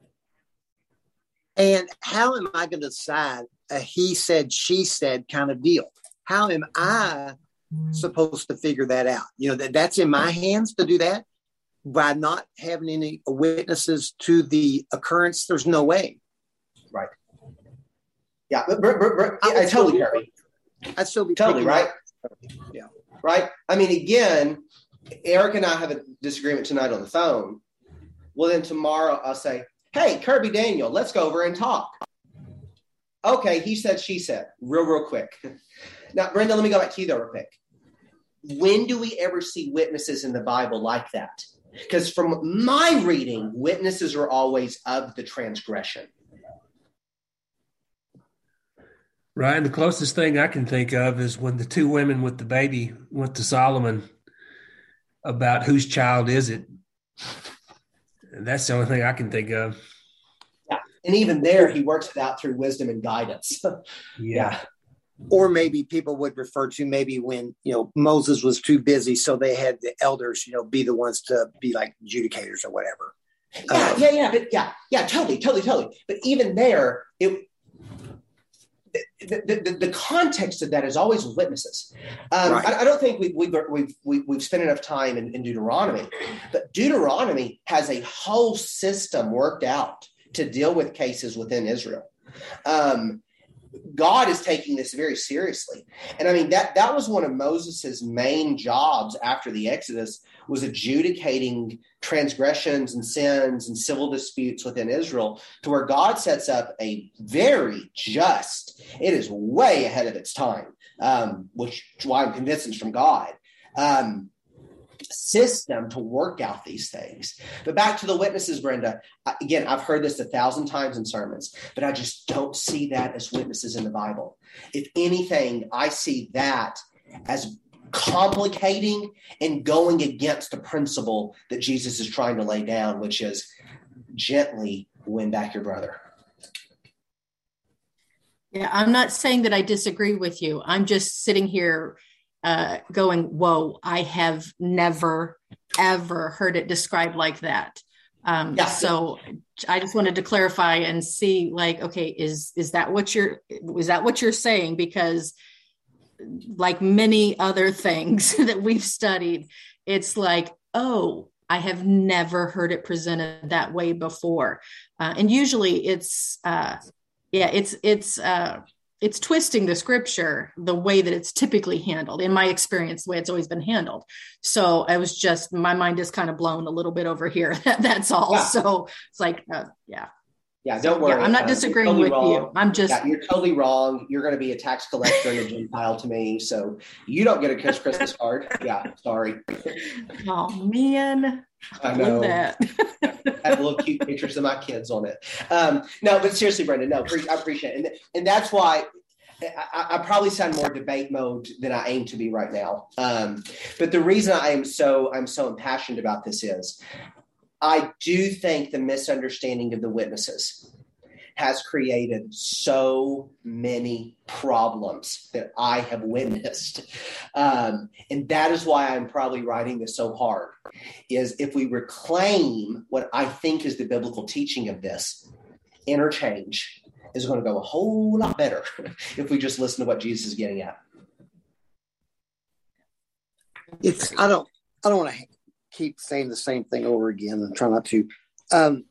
Speaker 7: And how am I going to decide a he said, she said kind of deal? How am I supposed to figure that out? You know, that that's in my hands to do that by not having any witnesses to the occurrence. There's no way.
Speaker 1: Right. Yeah, but, but, but, but I, I totally agree.
Speaker 7: I'd still be
Speaker 1: totally right.
Speaker 7: Yeah.
Speaker 1: Right. I mean, again, Eric and I have a disagreement tonight on the phone. Well, then tomorrow I'll say, hey, Kirby Daniel, let's go over and talk. Okay, he said, she said, real, real quick. Now, Brenda, let me go back to you though, real quick. When do we ever see witnesses in the Bible like that? Because from my reading, witnesses are always of the transgression.
Speaker 3: Ryan, the closest thing I can think of is when the two women with the baby went to Solomon about whose child is it. And that's the only thing I can think of.
Speaker 1: Yeah. And even there, he works it out through wisdom and guidance.
Speaker 3: Yeah.
Speaker 1: yeah.
Speaker 7: Or maybe people would refer to maybe when, you know, Moses was too busy, so they had the elders, you know, be the ones to be like adjudicators or whatever.
Speaker 1: Yeah,
Speaker 7: um,
Speaker 1: yeah, yeah. But yeah, yeah, totally, totally, totally. But even there, it The, the, the context of that is always with witnesses. Um,
Speaker 7: right.
Speaker 1: I, I don't think we, we've, we've, we've, we've spent enough time in, in Deuteronomy, but Deuteronomy has a whole system worked out to deal with cases within Israel. Um, God is taking this very seriously. And I mean, that, that was one of Moses's main jobs after the Exodus, was adjudicating transgressions and sins and civil disputes within Israel, to where God sets up a very just, it is way ahead of its time, um, which is why I'm convinced it's from God, um, system to work out these things. But back to the witnesses, Brenda, again, I've heard this a thousand times in sermons, but I just don't see that as witnesses in the Bible. If anything, I see that as complicating and going against the principle that Jesus is trying to lay down, which is gently win back your brother.
Speaker 6: Yeah, I'm not saying that I disagree with you. I'm just sitting here uh, going, whoa, I have never, ever heard it described like that. Um, yeah. So I just wanted to clarify and see, like, okay, is is that what you're, is that what you're saying? Because like many other things that we've studied, it's like, oh, I have never heard it presented that way before. Uh, and usually it's, uh, yeah, it's, it's, uh, it's twisting the scripture the way that it's typically handled, in my experience, the way it's always been handled. So I was just, my mind is kind of blown a little bit over here. That's all. Yeah. So it's like, uh, yeah.
Speaker 1: Yeah, don't worry.
Speaker 6: Yeah, I'm not disagreeing um, totally with wrong. you. I'm just.
Speaker 1: Yeah, you're totally wrong. You're going to be a tax collector and a Gentile to me. So you don't get a Christmas card. Yeah, sorry.
Speaker 6: Oh, man.
Speaker 1: I know.
Speaker 6: That.
Speaker 1: I have little cute pictures of my kids on it. Um, no, but seriously, Brenda, no, I appreciate it. And, and that's why, I, I probably sound more debate mode than I aim to be right now. Um, but the reason I am so I'm so impassioned about this is I do think the misunderstanding of the witnesses has created so many problems that I have witnessed. Um, and that is why I'm probably writing this so hard, is if we reclaim what I think is the biblical teaching of this, interchange is going to go a whole lot better if we just listen to what Jesus is getting at.
Speaker 7: It's, I don't, I don't want to keep saying the same thing over again and try not to. Um,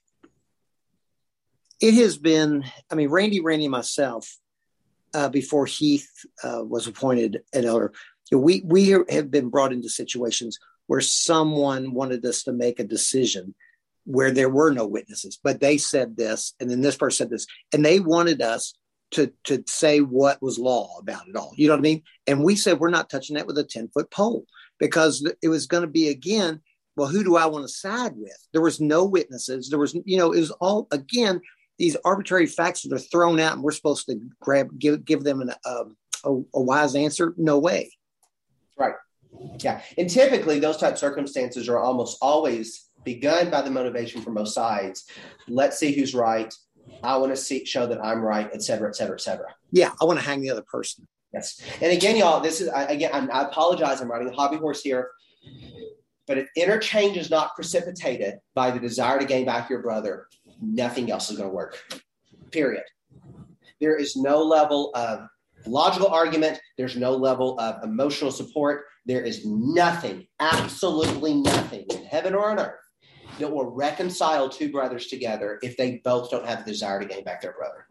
Speaker 7: It has been, I mean, Randy, Randy, and myself, uh, before Heath uh, was appointed an elder, we we have been brought into situations where someone wanted us to make a decision where there were no witnesses, but they said this, and then this person said this, and they wanted us to to say what was law about it all. You know what I mean? And we said, we're not touching that with a ten-foot pole, because it was going to be, again, well, who do I want to side with? There was no witnesses. There was, you know, it was all, again, these arbitrary facts that are thrown out, and we're supposed to grab, give, give them an, um, a, a wise answer. No way.
Speaker 1: Right. Yeah. And typically those type of circumstances are almost always begun by the motivation from both sides. Let's see who's right. I want to see, show that I'm right, et cetera, et cetera, et cetera.
Speaker 7: Yeah. I want to hang the other person.
Speaker 1: Yes. And again, y'all, this is, I, again, I'm, I apologize. I'm riding a hobby horse here, but if interchange is not precipitated by the desire to gain back your brother, nothing else is going to work, period. There is no level of logical argument. There's no level of emotional support. There is nothing, absolutely nothing in heaven or on earth that will reconcile two brothers together if they both don't have the desire to gain back their brother.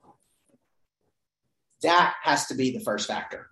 Speaker 1: That has to be the first factor.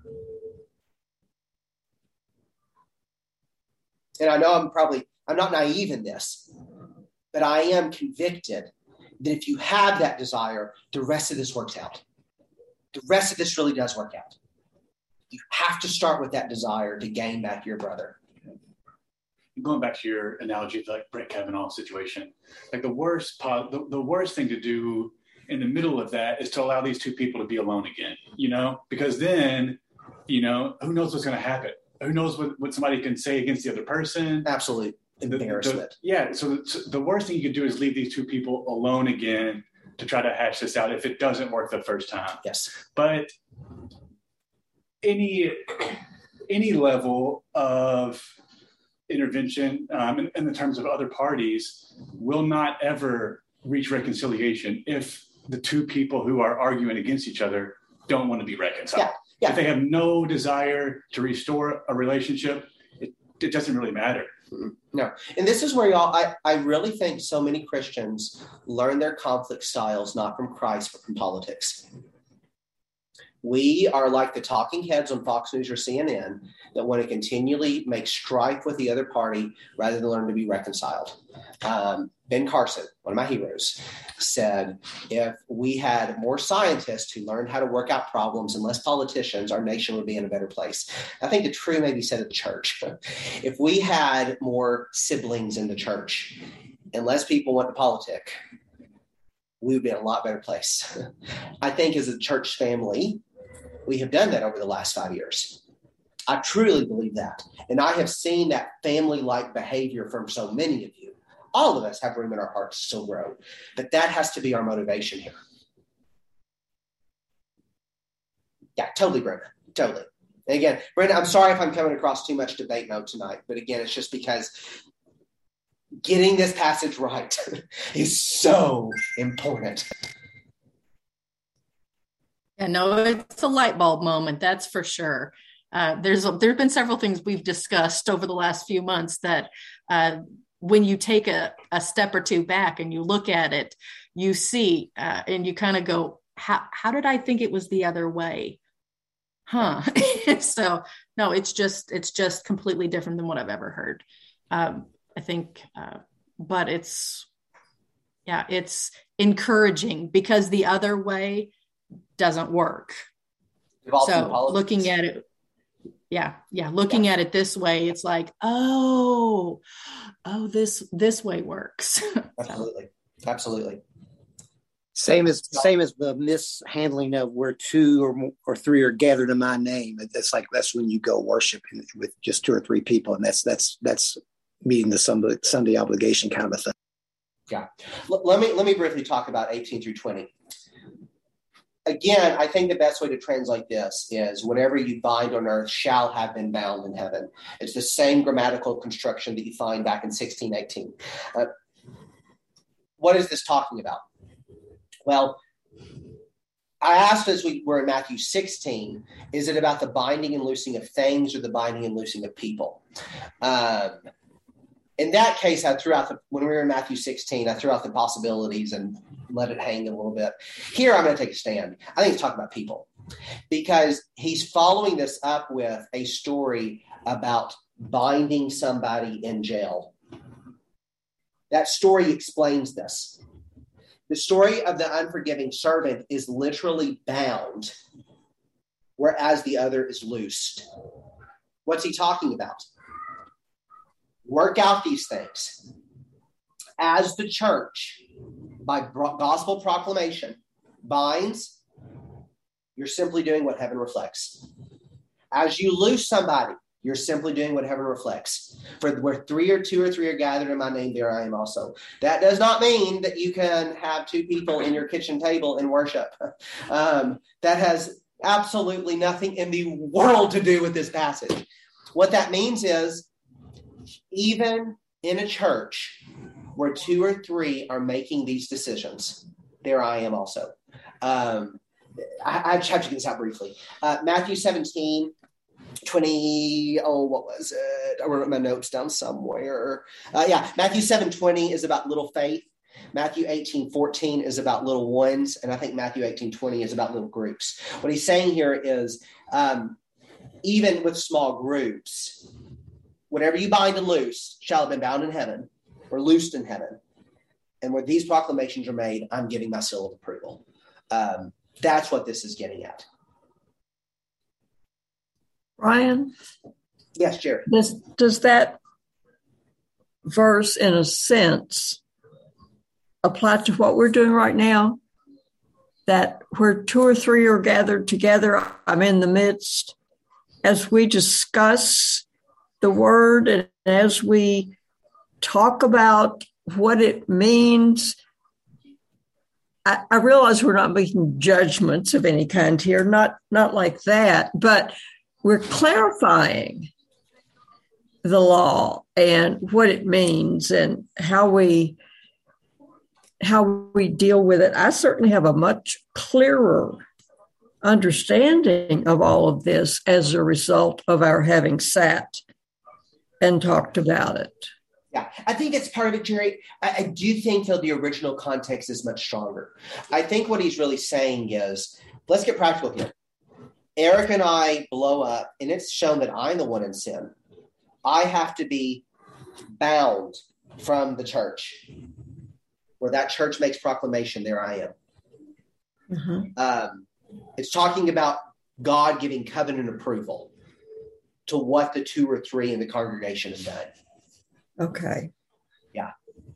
Speaker 1: And I know I'm probably, I'm not naive in this, but I am convicted that if you have that desire, the rest of this works out. The rest of this really does work out. You have to start with that desire to gain back your brother.
Speaker 2: Going back to your analogy of like Brett Kavanaugh situation, like the worst, the, the worst thing to do in the middle of that is to allow these two people to be alone again, you know, because then, you know, who knows what's going to happen? Who knows what, what somebody can say against the other person?
Speaker 1: Absolute embarrassment.
Speaker 2: The, the, yeah. So the, so the worst thing you can do is leave these two people alone again to try to hash this out if it doesn't work the first time.
Speaker 1: Yes.
Speaker 2: But any, any level of intervention um, in, in the terms of other parties will not ever reach reconciliation if the two people who are arguing against each other don't want to be reconciled.
Speaker 1: Yeah. Yeah.
Speaker 2: If they have no desire to restore a relationship, it, it doesn't really matter.
Speaker 1: No. And this is where y'all, I, I really think so many Christians learn their conflict styles, not from Christ, but from politics. We are like the talking heads on Fox News or C N N that want to continually make strife with the other party rather than learn to be reconciled. Um, Ben Carson, one of my heroes, said, if we had more scientists who learned how to work out problems and less politicians, our nation would be in a better place. I think the true may be said at the church. If we had more siblings in the church and less people went to politic, we would be in a lot better place. I think as a church family, we have done that over the last five years. I truly believe that. And I have seen that family-like behavior from so many of you. All of us have room in our hearts to still grow. But that has to be our motivation here. Yeah, totally, Brenda. Totally. And again, Brenda, I'm sorry if I'm coming across too much debate mode tonight. But again, it's just because getting this passage right is so important.
Speaker 6: Yeah, no, it's a light bulb moment, that's for sure. Uh, there's a, there have been several things we've discussed over the last few months that uh, when you take a, a step or two back and you look at it, you see, uh, and you kind of go, how, how did I think it was the other way? Huh? So no, it's just, it's just completely different than what I've ever heard. Um, I think, uh, but it's, yeah, it's encouraging because the other way doesn't work. So looking at it, yeah, yeah, looking yeah. at it this way, it's like, oh, oh, this this way works.
Speaker 1: Absolutely, absolutely.
Speaker 7: Same as same as the mishandling of where two or more, or three are gathered in my name. That's like that's when you go worship with just two or three people, and that's that's that's meeting the Sunday, Sunday obligation kind of a thing.
Speaker 1: Yeah. L- let me let me briefly talk about eighteen through twenty. Again, I think the best way to translate this is whatever you bind on earth shall have been bound in heaven. It's the same grammatical construction that you find back in sixteen eighteen. Uh, what is this talking about? Well, I asked as we were in Matthew sixteen, is it about the binding and loosing of things or the binding and loosing of people? Um, in that case, I threw out the, when we were in Matthew sixteen, I threw out the possibilities and let it hang a little bit. Here, I'm going to take a stand. I think it's talking about people because he's following this up with a story about binding somebody in jail. That story explains this. The story of the unforgiving servant is literally bound, whereas the other is loosed. What's he talking about? Work out these things. As the church, by gospel proclamation, binds, you're simply doing what heaven reflects. As you loose somebody, you're simply doing what heaven reflects. For where three or two or three are gathered in my name, there I am also. That does not mean that you can have two people in your kitchen table and worship. Um, that has absolutely nothing in the world to do with this passage. What that means is, even in a church where two or three are making these decisions, there I am also. Um, I, I just have to get this out briefly. Uh, Matthew seventeen, twenty, oh, what was it? I wrote my notes down somewhere. Uh, yeah, Matthew seven twenty is about little faith. Matthew eighteen fourteen is about little ones. And I think Matthew eighteen twenty is about little groups. What he's saying here is um, even with small groups, whatever you bind and loose shall have been bound in heaven or loosed in heaven. And where these proclamations are made, I'm giving my seal of approval. Um, that's what this is getting at.
Speaker 5: Ryan?
Speaker 1: Yes, Jerry.
Speaker 5: Does, does that verse, in a sense, apply to what we're doing right now? That where two or three are gathered together, I'm in the midst. As we discuss the word and as we talk about what it means, I, I realize we're not making judgments of any kind here, not, not like that, but we're clarifying the law and what it means and how we how we deal with it. I certainly have a much clearer understanding of all of this as a result of our having sat and talked about it.
Speaker 1: Yeah, I think it's part of it, Jerry. I, I do think, though, the original context is much stronger. I think what he's really saying is, let's get practical here. Eric and I blow up, and it's shown that I'm the one in sin. I have to be bound from the church. Where that church makes proclamation, there I am. Mm-hmm. Um, it's talking about God giving covenant approval to what the two or three in the congregation have done.
Speaker 5: Okay.
Speaker 1: Yeah.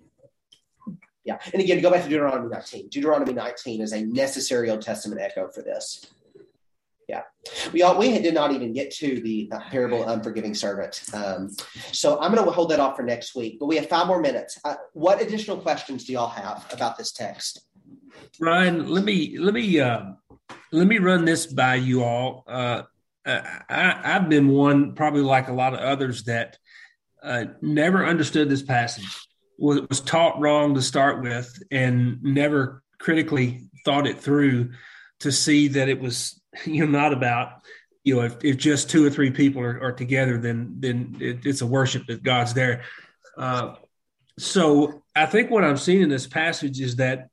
Speaker 1: Yeah. And again, to go back to Deuteronomy nineteen. Deuteronomy nineteen is a necessary Old Testament echo for this. Yeah. We all, we did not even get to the uh, parable of unforgiving servant. Um, so I'm going to hold that off for next week, but we have five more minutes. Uh, what additional questions do y'all have about this text?
Speaker 3: Ryan, let me, let me, uh, let me run this by you all. Uh, I, I've been one, probably like a lot of others, that uh, never understood this passage, was, was taught wrong to start with, and never critically thought it through to see that it was, you know, not about, you know, if, if just two or three people are, are together, then then it, it's a worship that God's there. Uh, so I think what I'm seeing in this passage is that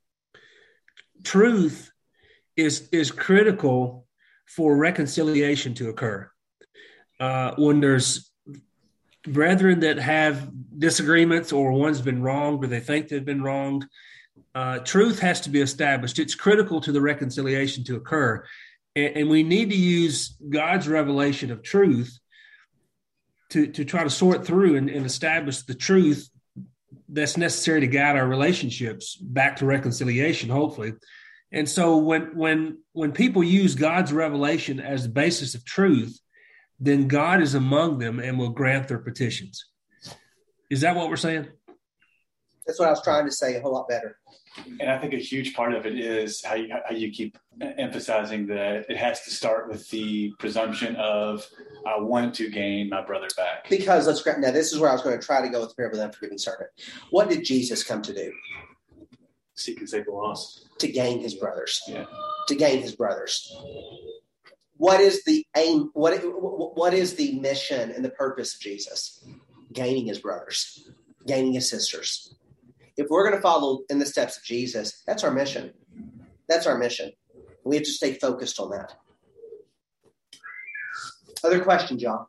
Speaker 3: truth is is critical for reconciliation to occur. Uh, when there's brethren that have disagreements, or one's been wronged or they think they've been wronged, uh, truth has to be established. It's critical to the reconciliation to occur. And, and we need to use God's revelation of truth to, to try to sort through and, and establish the truth that's necessary to guide our relationships back to reconciliation, hopefully. And so when when when people use God's revelation as the basis of truth, then God is among them and will grant their petitions. Is that what we're saying?
Speaker 1: That's what I was trying to say a whole lot better.
Speaker 2: And I think a huge part of it is how you, how you keep emphasizing that it has to start with the presumption of I want to gain my brother back.
Speaker 1: Because let's grab now. This is where I was going to try to go with the parable of the unforgiving servant. What did Jesus come to do?
Speaker 2: Seek and save the lost.
Speaker 1: To gain his brothers.
Speaker 2: Yeah.
Speaker 1: To gain his brothers. What is the aim? What what is the mission and the purpose of Jesus? Gaining his brothers, gaining his sisters. If we're going to follow in the steps of Jesus, that's our mission. That's our mission. We have to stay focused on that. Other questions, John?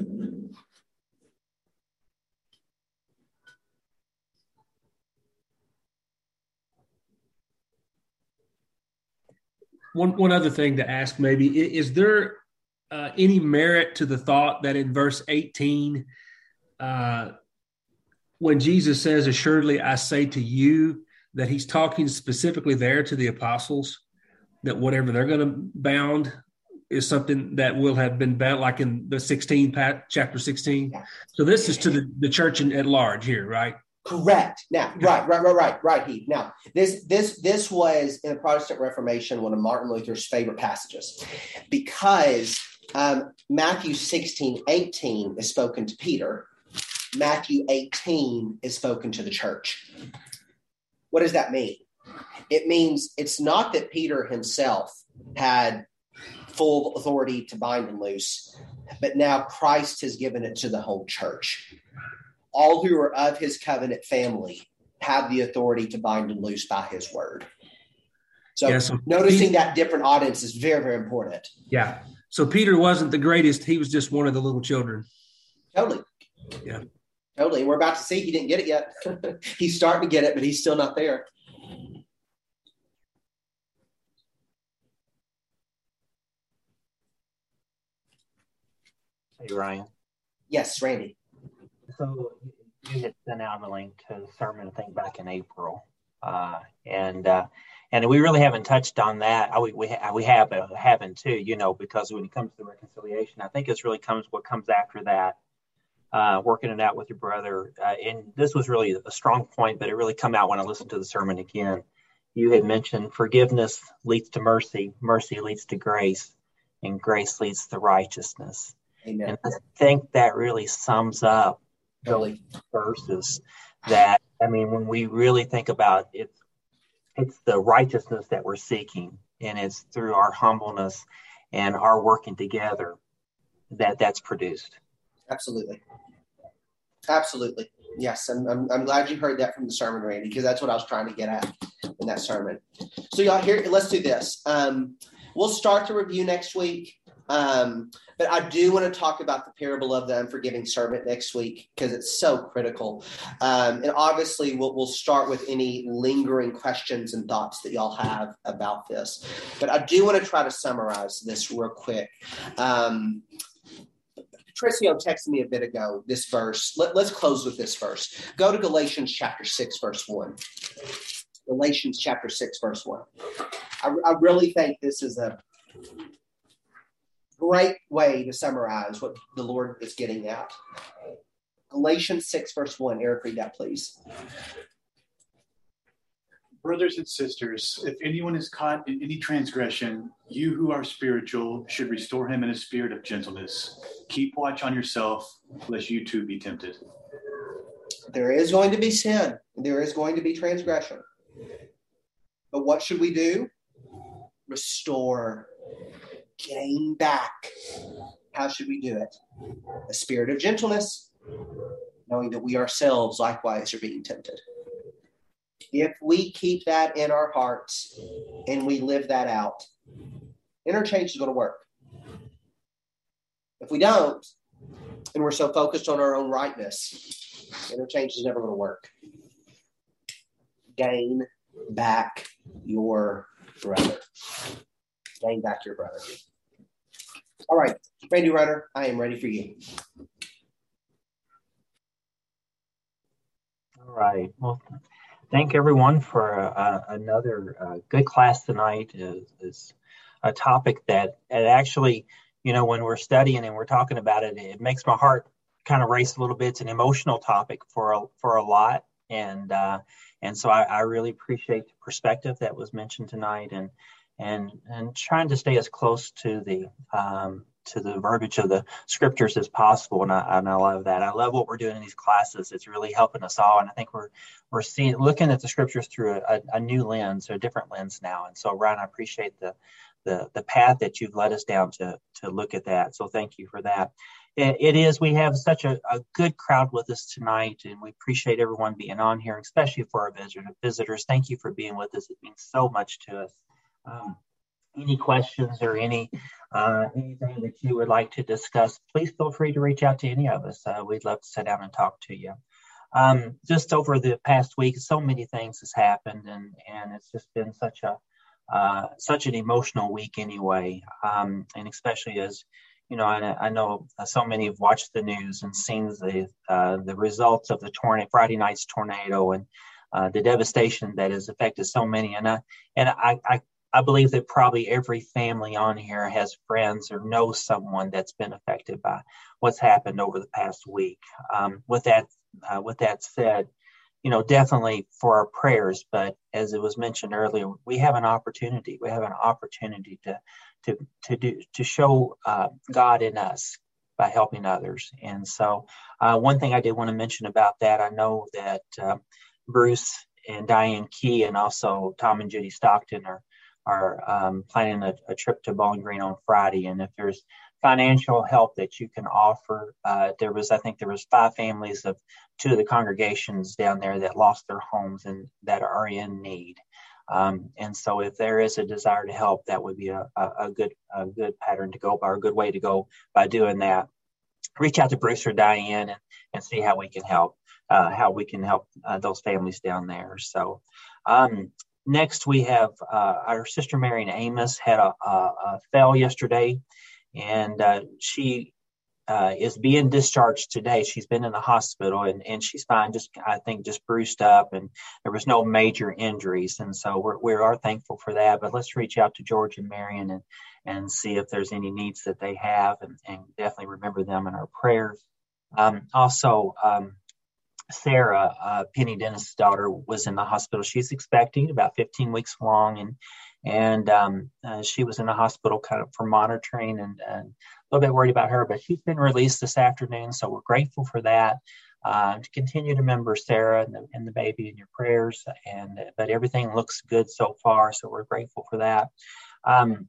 Speaker 3: One one other thing to ask maybe, is there uh, any merit to the thought that in verse eighteen, uh, when Jesus says, assuredly, I say to you, that he's talking specifically there to the apostles, that whatever they're going to bound is something that will have been bound, like in the sixteen, chapter sixteen. Yeah. So this is to the, the church in, at large here, right?
Speaker 1: Correct. Now, right, right, right, right, right, Heath. Now, this this this was in the Protestant Reformation one of Martin Luther's favorite passages, because um, Matthew sixteen, eighteen is spoken to Peter. Matthew eighteen is spoken to the church. What does that mean? It means it's not that Peter himself had full authority to bind and loose, but now Christ has given it to the whole church. All who are of his covenant family have the authority to bind and loose by his word. So, yeah, so noticing Peter, that different audience is very, very important.
Speaker 3: Yeah. So Peter wasn't the greatest. He was just one of the little children.
Speaker 1: Totally.
Speaker 3: Yeah.
Speaker 1: Totally. We're about to see he didn't get it yet. He's starting to get it, but he's still not there.
Speaker 8: Hey, Ryan.
Speaker 1: Yes, Randy.
Speaker 8: So you had sent out a link to the sermon, I think, back in April, uh, and uh, and we really haven't touched on that. We we, ha- we have uh, haven't too, you know, because when it comes to reconciliation, I think it's really comes what comes after that, uh, working it out with your brother. Uh, and this was really a strong point, but it really come out when I listened to the sermon again. You had mentioned forgiveness leads to mercy, mercy leads to grace, and grace leads to righteousness.
Speaker 1: Amen.
Speaker 8: And I think that really sums up those verses that, I mean, when we really think about it, it's the righteousness that we're seeking, and it's through our humbleness and our working together that that's produced.
Speaker 1: Absolutely. Absolutely. Yes. I'm, I'm, I'm glad you heard that from the sermon, Randy, because that's what I was trying to get at in that sermon. So y'all here, let's do this. Um, we'll start the review next week. Um, but I do want to talk about the parable of the unforgiving servant next week, because it's so critical. Um, and obviously we'll, we'll start with any lingering questions and thoughts that y'all have about this. But I do want to try to summarize this real quick. Um, Patricio texted me a bit ago this verse. Let, let's close with this verse. Go to Galatians chapter six, verse one. Galatians chapter six, verse one. I, I really think this is a great way to summarize what the Lord is getting at. Galatians six, verse one. Eric, read that, please.
Speaker 2: Brothers and sisters, if anyone is caught in any transgression, you who are spiritual should restore him in a spirit of gentleness. Keep watch on yourself, lest you too be tempted.
Speaker 1: There is going to be sin. There is going to be transgression. But what should we do? Restore. Gain back. How should we do it? A spirit of gentleness, knowing that we ourselves likewise are being tempted. If we keep that in our hearts and we live that out, interchange is going to work. If we don't, and we're so focused on our own rightness, interchange is never going to work. Gain back your brother. Gain back your brother. All right, Randy Runner, I am ready for you.
Speaker 8: All right. Well, thank everyone for uh, another uh, good class tonight. Is, is a topic that it actually, you know, when we're studying and we're talking about it, it makes my heart kind of race a little bit. It's an emotional topic for a, for a lot, and uh, and so I, I really appreciate the perspective that was mentioned tonight, and and and trying to stay as close to the um, to the verbiage of the scriptures as possible. And I, and I love that. I love what we're doing in these classes. It's really helping us all. And I think we're, we're seeing, looking at the scriptures through a, a new lens, or a different lens now. And so, Ryan, I appreciate the, the, the path that you've led us down to, to look at that. So thank you for that. It, it is, we have such a, a good crowd with us tonight, and we appreciate everyone being on here, especially for our visitor, visitors. Thank you for being with us. It means so much to us. Um, any questions or any uh, anything that you would like to discuss, please feel free to reach out to any of us. Uh, we'd love to sit down and talk to you. Um, just over the past week, so many things has happened, and and it's just been such a uh, such an emotional week anyway. Um, and especially as you know, I, I know so many have watched the news and seen the uh, the results of the tornado, Friday night's tornado, and uh, the devastation that has affected so many. And I and I. I I believe that probably every family on here has friends or knows someone that's been affected by what's happened over the past week. Um, with that, uh, with that said, you know, definitely for our prayers. But as it was mentioned earlier, we have an opportunity. We have an opportunity to to to do to show uh, God in us by helping others. And so, uh, one thing I did want to mention about that, I know that uh, Bruce and Diane Key, and also Tom and Judy Stockton are. are um, planning a, a trip to Bowling Green on Friday. And if there's financial help that you can offer, uh, there was, I think there was five families of two of the congregations down there that lost their homes and that are in need. Um, and so if there is a desire to help, that would be a, a, a good a good pattern to go by, or a good way to go by doing that. Reach out to Bruce or Diane and, and see how we can help, uh, how we can help uh, those families down there. So, um, Next, we have uh, our sister Marion Amos had a, a, a fell yesterday, and uh, she uh, is being discharged today. She's been in the hospital, and, and she's fine, just I think just bruised up, and there was no major injuries. And so we're, we are thankful for that. But let's reach out to George and Marion and, and see if there's any needs that they have, and, and definitely remember them in our prayers. Um, also, um, Sarah, uh, Penny Dennis' daughter, was in the hospital. She's expecting, about fifteen weeks along, and and um, uh, she was in the hospital kind of for monitoring, and, and a little bit worried about her, but she's been released this afternoon, so we're grateful for that. Uh, to continue to remember Sarah and the, and the baby in your prayers, and but everything looks good so far, so we're grateful for that. Um,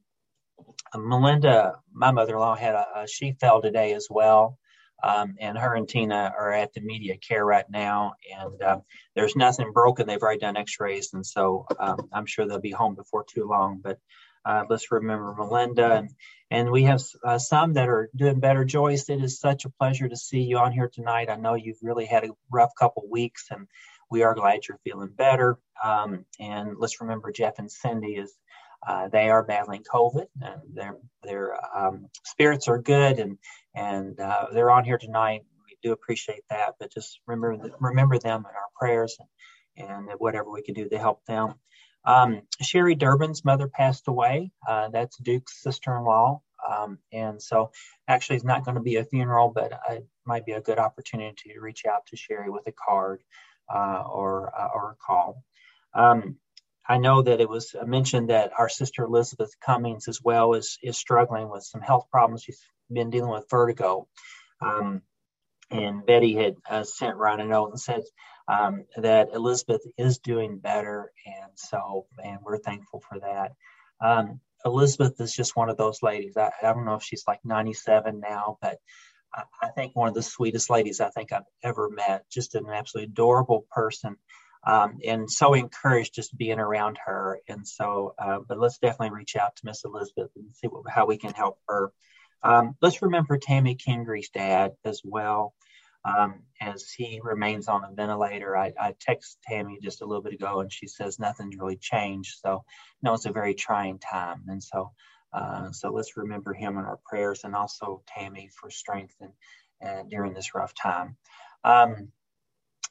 Speaker 8: Melinda, my mother-in-law, had a, a she fell today as well. Um, and her and Tina are at the immediate care right now, and uh, there's nothing broken. They've already done x-rays, and so um, I'm sure they'll be home before too long. But uh, let's remember Melinda, and, and we have uh, some that are doing better. Joyce, it is such a pleasure to see you on here tonight. I know you've really had a rough couple weeks, and we are glad you're feeling better. Um, and let's remember Jeff and Cindy is Uh, they are battling COVID, and their their um, spirits are good, and and uh, they're on here tonight. We do appreciate that, but just remember remember them in our prayers, and, and whatever we can do to help them. Um, Sherry Durbin's mother passed away. Uh, that's Duke's sister-in-law, um, and so actually it's not going to be a funeral, but it might be a good opportunity to reach out to Sherry with a card uh, or uh, or a call. Um, I know that it was mentioned that our sister Elizabeth Cummings as well is is struggling with some health problems. She's been dealing with vertigo. Um, and Betty had uh, sent Ryan a note and said um, that Elizabeth is doing better. And so, and we're thankful for that. Um, Elizabeth is just one of those ladies. I, I don't know if she's like ninety-seven now, but I, I think one of the sweetest ladies I think I've ever met. Just an absolutely adorable person. Um, and so encouraged just being around her. And so, uh, but let's definitely reach out to Miss Elizabeth and see what, how we can help her. Um, let's remember Tammy Kingry's dad as well, um, as he remains on a ventilator. I, I texted Tammy just a little bit ago, and she says nothing's really changed. So, you know, it's a very trying time. And so, uh, so let's remember him in our prayers, and also Tammy for strength and, and during this rough time. Um,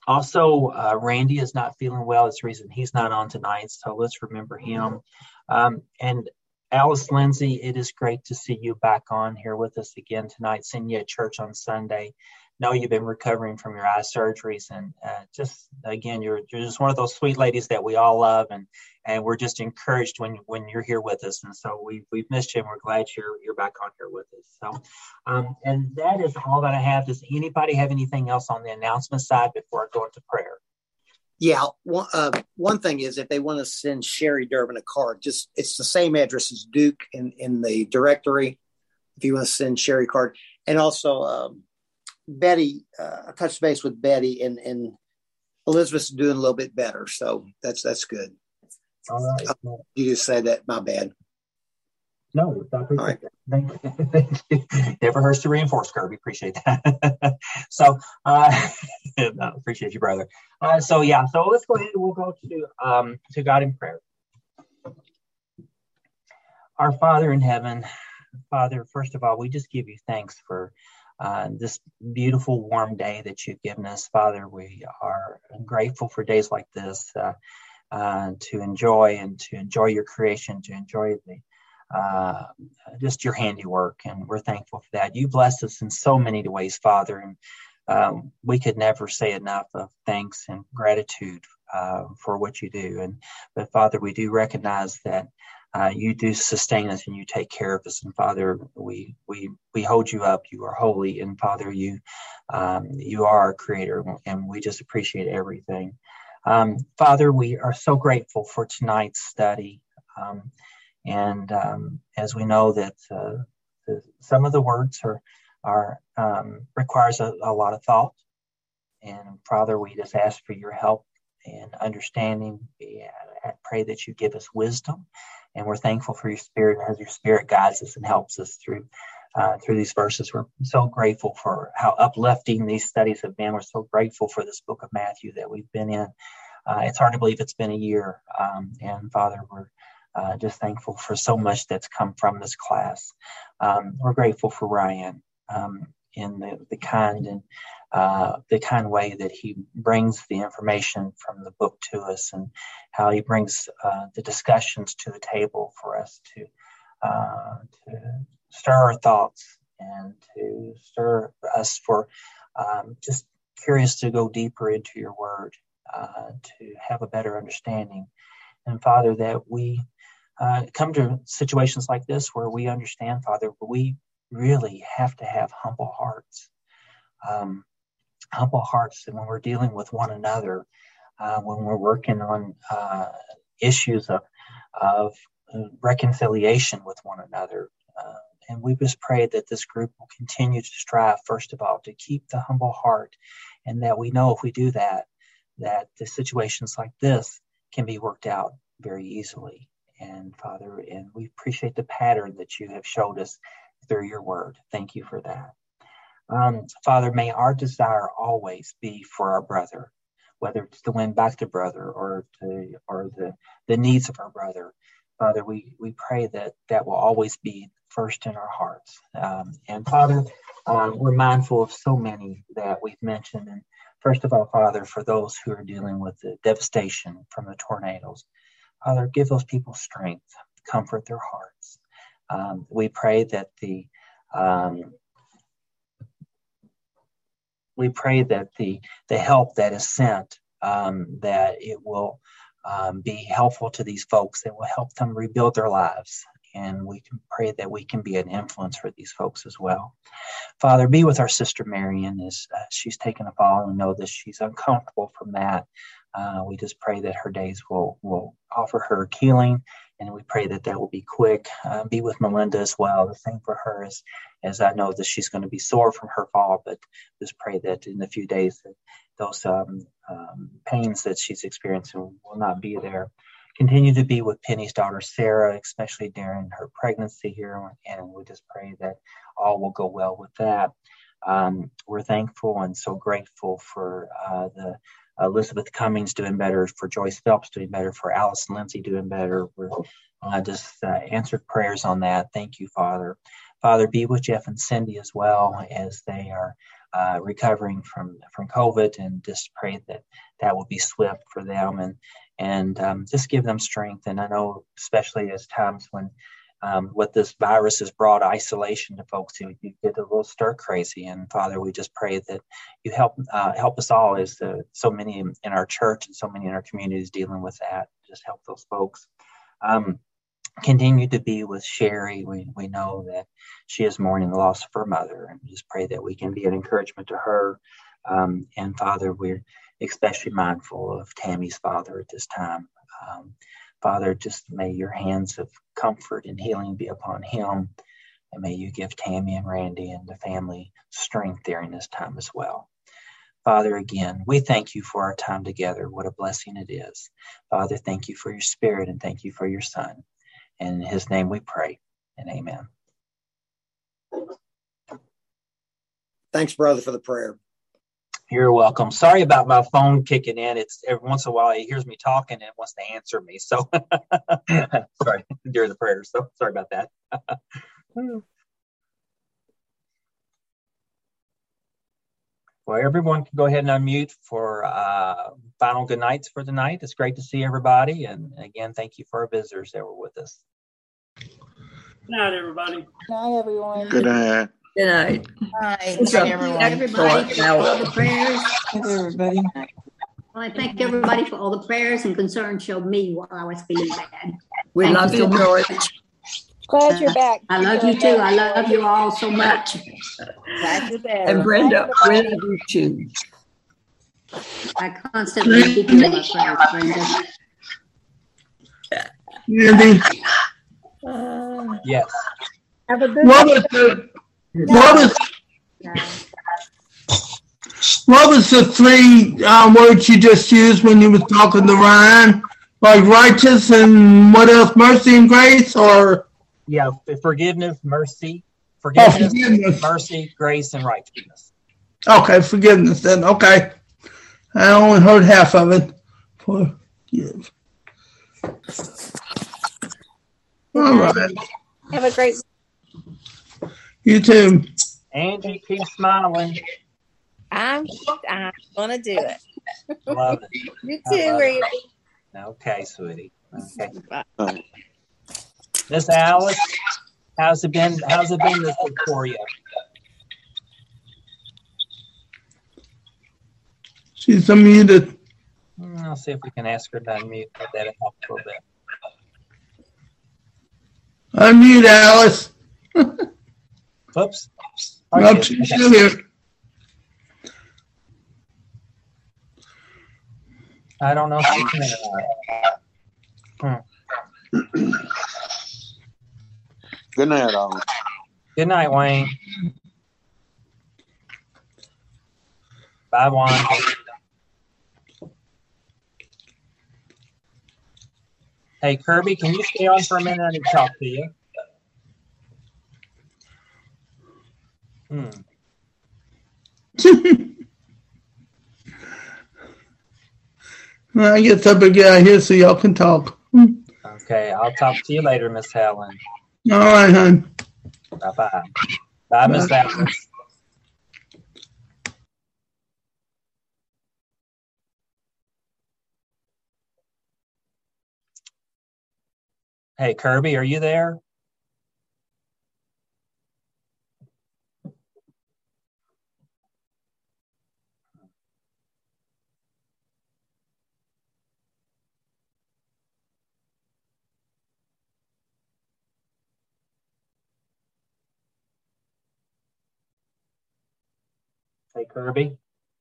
Speaker 8: Also, uh, Randy is not feeling well. That's the reason he's not on tonight. So let's remember him. Um, and Alice Lindsay, it is great to see you back on here with us again tonight. Seeing you at church on Sunday. Know you've been recovering from your eye surgeries, and uh, just again, you're you're just one of those sweet ladies that we all love, and and we're just encouraged when when you're here with us. And so we we've missed you, and we're glad you're you're back on here with us. So, um, and that is all that I have. Does anybody have anything else on the announcement side before I go into prayer?
Speaker 7: Yeah, one, uh, one thing is if they want to send Sherry Durbin a card, just it's the same address as Duke in in the directory. If you want to send Sherry a card, and also. Um, Betty, uh, I touched base with Betty, and, and Elizabeth's doing a little bit better, so that's that's good.
Speaker 8: All right.
Speaker 7: Uh, you just said that. My bad.
Speaker 8: No, I appreciate
Speaker 7: right.
Speaker 8: that. Thank you. Thank you. Never hurts to reinforce, Kirby. Appreciate that. so, uh, no, appreciate you, brother. Uh, so, yeah. So let's go ahead and we'll go to um, to God in prayer. Our Father in heaven, Father, first of all, we just give you thanks for. Uh, this beautiful warm day that you've given us, Father. We are grateful for days like this uh, uh, to enjoy and to enjoy your creation, to enjoy the uh, just your handiwork, and we're thankful for that. You blessed us in so many ways, Father, and um, we could never say enough of thanks and gratitude uh, for what you do. And but Father, we do recognize that. Uh, you do sustain us and you take care of us. And Father, we we we hold you up. You are holy. And Father, you um, you are our creator. And we just appreciate everything. Um, Father, we are so grateful for tonight's study. Um, and um, as we know that uh, the, some of the words are, are um, requires a, a lot of thought. And Father, we just ask for your help and understanding. I pray that you give us wisdom. And we're thankful for your spirit as your spirit guides us and helps us through uh, through these verses. We're so grateful for how uplifting these studies have been. We're so grateful for this book of Matthew that we've been in. Uh, it's hard to believe it's been a year. Um, and Father, we're uh, just thankful for so much that's come from this class. Um, we're grateful for Ryan um, in the, the kind and Uh, the kind way that he brings the information from the book to us, and how he brings uh, the discussions to the table for us to uh, to stir our thoughts and to stir us for um, just curious to go deeper into your word, uh, to have a better understanding. And Father, that we uh, come to situations like this where we understand, Father, we really have to have humble hearts. Um, humble hearts, and when we're dealing with one another, uh, when we're working on uh, issues of of reconciliation with one another. Uh, and we just pray that this group will continue to strive, first of all, to keep the humble heart, and that we know if we do that, that the situations like this can be worked out very easily. And Father, and we appreciate the pattern that you have showed us through your word. Thank you for that. Um, Father, may our desire always be for our brother, whether it's to win back the brother or to, or the, the needs of our brother. Father, we, we pray that that will always be first in our hearts. Um, and Father, um, we're mindful of so many that we've mentioned. And first of all, Father, for those who are dealing with the devastation from the tornadoes, Father, give those people strength, comfort their hearts. Um, we pray that the um, we pray that the the help that is sent, um, that it will um, be helpful to these folks, that will help them rebuild their lives. And we can pray that we can be an influence for these folks as well. Father, be with our sister Marion as uh, she's taken a fall, and know that she's uncomfortable from that. Uh, we just pray that her days will, will offer her healing, and we pray that that will be quick. Uh, be with Melinda as well. The same for her, as, as I know that she's going to be sore from her fall, but just pray that in a few days that those um, um, pains that she's experiencing will not be there. Continue to be with Penny's daughter, Sarah, especially during her pregnancy here. And we just pray that all will go well with that. Um, we're thankful and so grateful for uh, the Elizabeth Cummings doing better, for Joyce Phelps doing better, for Alice Lindsay doing better. We're uh, just uh, answered prayers on that. Thank you, Father. Father, be with Jeff and Cindy as well as they are uh, recovering from, from COVID, and just pray that that will be swift for them, and, and um, just give them strength. And I know, especially as times when um, what this virus has brought isolation to folks, you, you get a little stir crazy. And Father, we just pray that you help uh, help us all, as the, so many in, in our church and so many in our communities dealing with that. Just help those folks. Um, Continue to be with Sherry. We we know that she is mourning the loss of her mother, and just pray that we can be an encouragement to her. Um, and Father, we're especially mindful of Tammy's father at this time. Um, Father, just may your hands of comfort and healing be upon him, and may you give Tammy and Randy and the family strength during this time as well. Father, again, we thank you for our time together. What a blessing it is. Father, thank you for your Spirit, and thank you for your Son. And in his name we pray, and amen.
Speaker 7: Thanks, brother, for the prayer.
Speaker 8: You're welcome. Sorry about my phone kicking in. It's every once in a while it hears me talking and it wants to answer me. So sorry during the prayer. So sorry about that. Well, everyone can go ahead and unmute for uh, final good nights for the night. It's great to see everybody. And again, thank you for our visitors that were with us.
Speaker 9: Good night, everybody.
Speaker 10: Good night, everyone.
Speaker 11: Good night.
Speaker 5: Good night.
Speaker 10: Good night,
Speaker 5: Good night,
Speaker 10: everyone.
Speaker 12: Everybody for all the prayers.
Speaker 10: Everybody.
Speaker 12: Well, I thank everybody for all the prayers and concern showed me while I was feeling bad.
Speaker 5: We
Speaker 12: Thank
Speaker 5: love
Speaker 12: you
Speaker 5: you,
Speaker 12: so much.
Speaker 5: George.
Speaker 10: Glad you're back.
Speaker 12: I love you too. I love you all so much.
Speaker 10: Glad you're there.
Speaker 5: And Brenda, Brenda, you too.
Speaker 12: I constantly keep you in my prayers, Brenda.
Speaker 13: Andy,
Speaker 10: Uh,
Speaker 8: Yes.
Speaker 10: have a good
Speaker 13: what was the what was what was the three um, words you just used when you was talking to Ryan? Like righteous and what else? Mercy and grace, or
Speaker 8: Yeah, forgiveness, mercy, forgiveness,
Speaker 13: oh, forgiveness.
Speaker 8: mercy, grace, and righteousness.
Speaker 13: Okay, forgiveness then. Okay, I only heard half of it. Forgive. All right.
Speaker 10: Have a great.
Speaker 13: You too.
Speaker 8: Angie, keep smiling.
Speaker 10: I'm. I'm gonna do it.
Speaker 8: Love it.
Speaker 10: You
Speaker 8: I
Speaker 10: too,
Speaker 8: love
Speaker 10: Randy.
Speaker 8: it. Okay, sweetie. Okay.
Speaker 10: Bye.
Speaker 8: Miss Alice, how's it been? How's it been this week for you?
Speaker 13: She's unmuted.
Speaker 8: I'll see if we can ask her to unmute. That'll help a little bit.
Speaker 13: Unmute, Alice.
Speaker 8: Whoops.
Speaker 13: Nope, she's still here.
Speaker 8: I don't know if she can or not. Hmm.
Speaker 11: Good night, all.
Speaker 8: Good night, Wayne. Bye, Juan. Hey, Kirby, can you stay on for a minute? I need to talk to you. Hmm.
Speaker 13: I guess I better get out here so y'all can talk.
Speaker 8: Okay, I'll talk to you later, Miss Helen.
Speaker 13: All right, hon.
Speaker 8: Bye-bye. Bye, Miss Alice. Hey, Kirby, are you there? Hey, Kirby.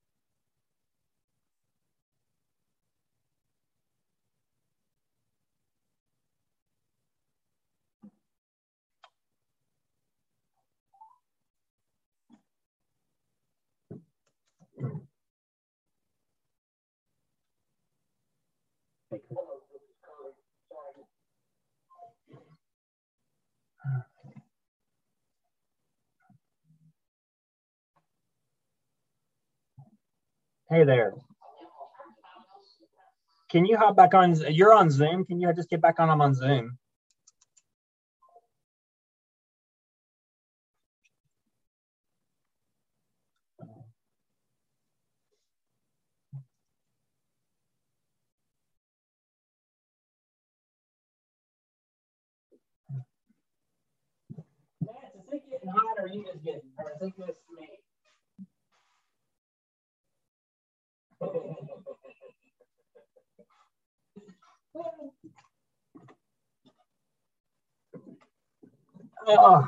Speaker 8: Hey there. Can you hop back on? You're on Zoom. Can you just get back on? I'm on Zoom. getting hot, or are you just getting, or is it just me? Oh.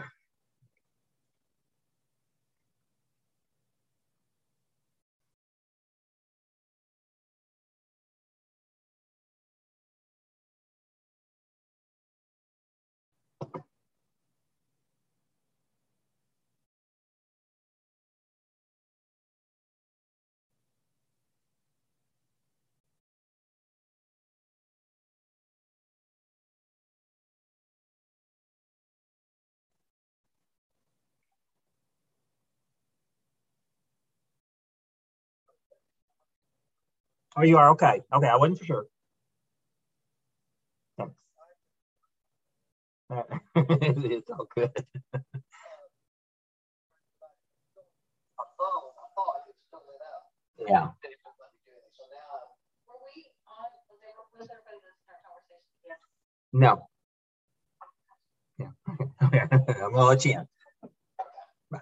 Speaker 8: Oh, you are? Okay. Okay, I wasn't for sure. Thanks. It's all good. Yeah. No. Yeah. Okay. I'm gonna let you in. Bye.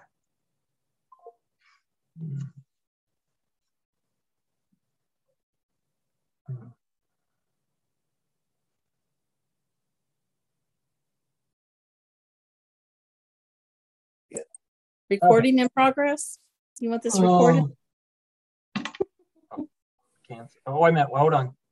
Speaker 10: Recording in progress. You want this recorded?
Speaker 8: Oh, can't. Oh, wait a minute. Hold on.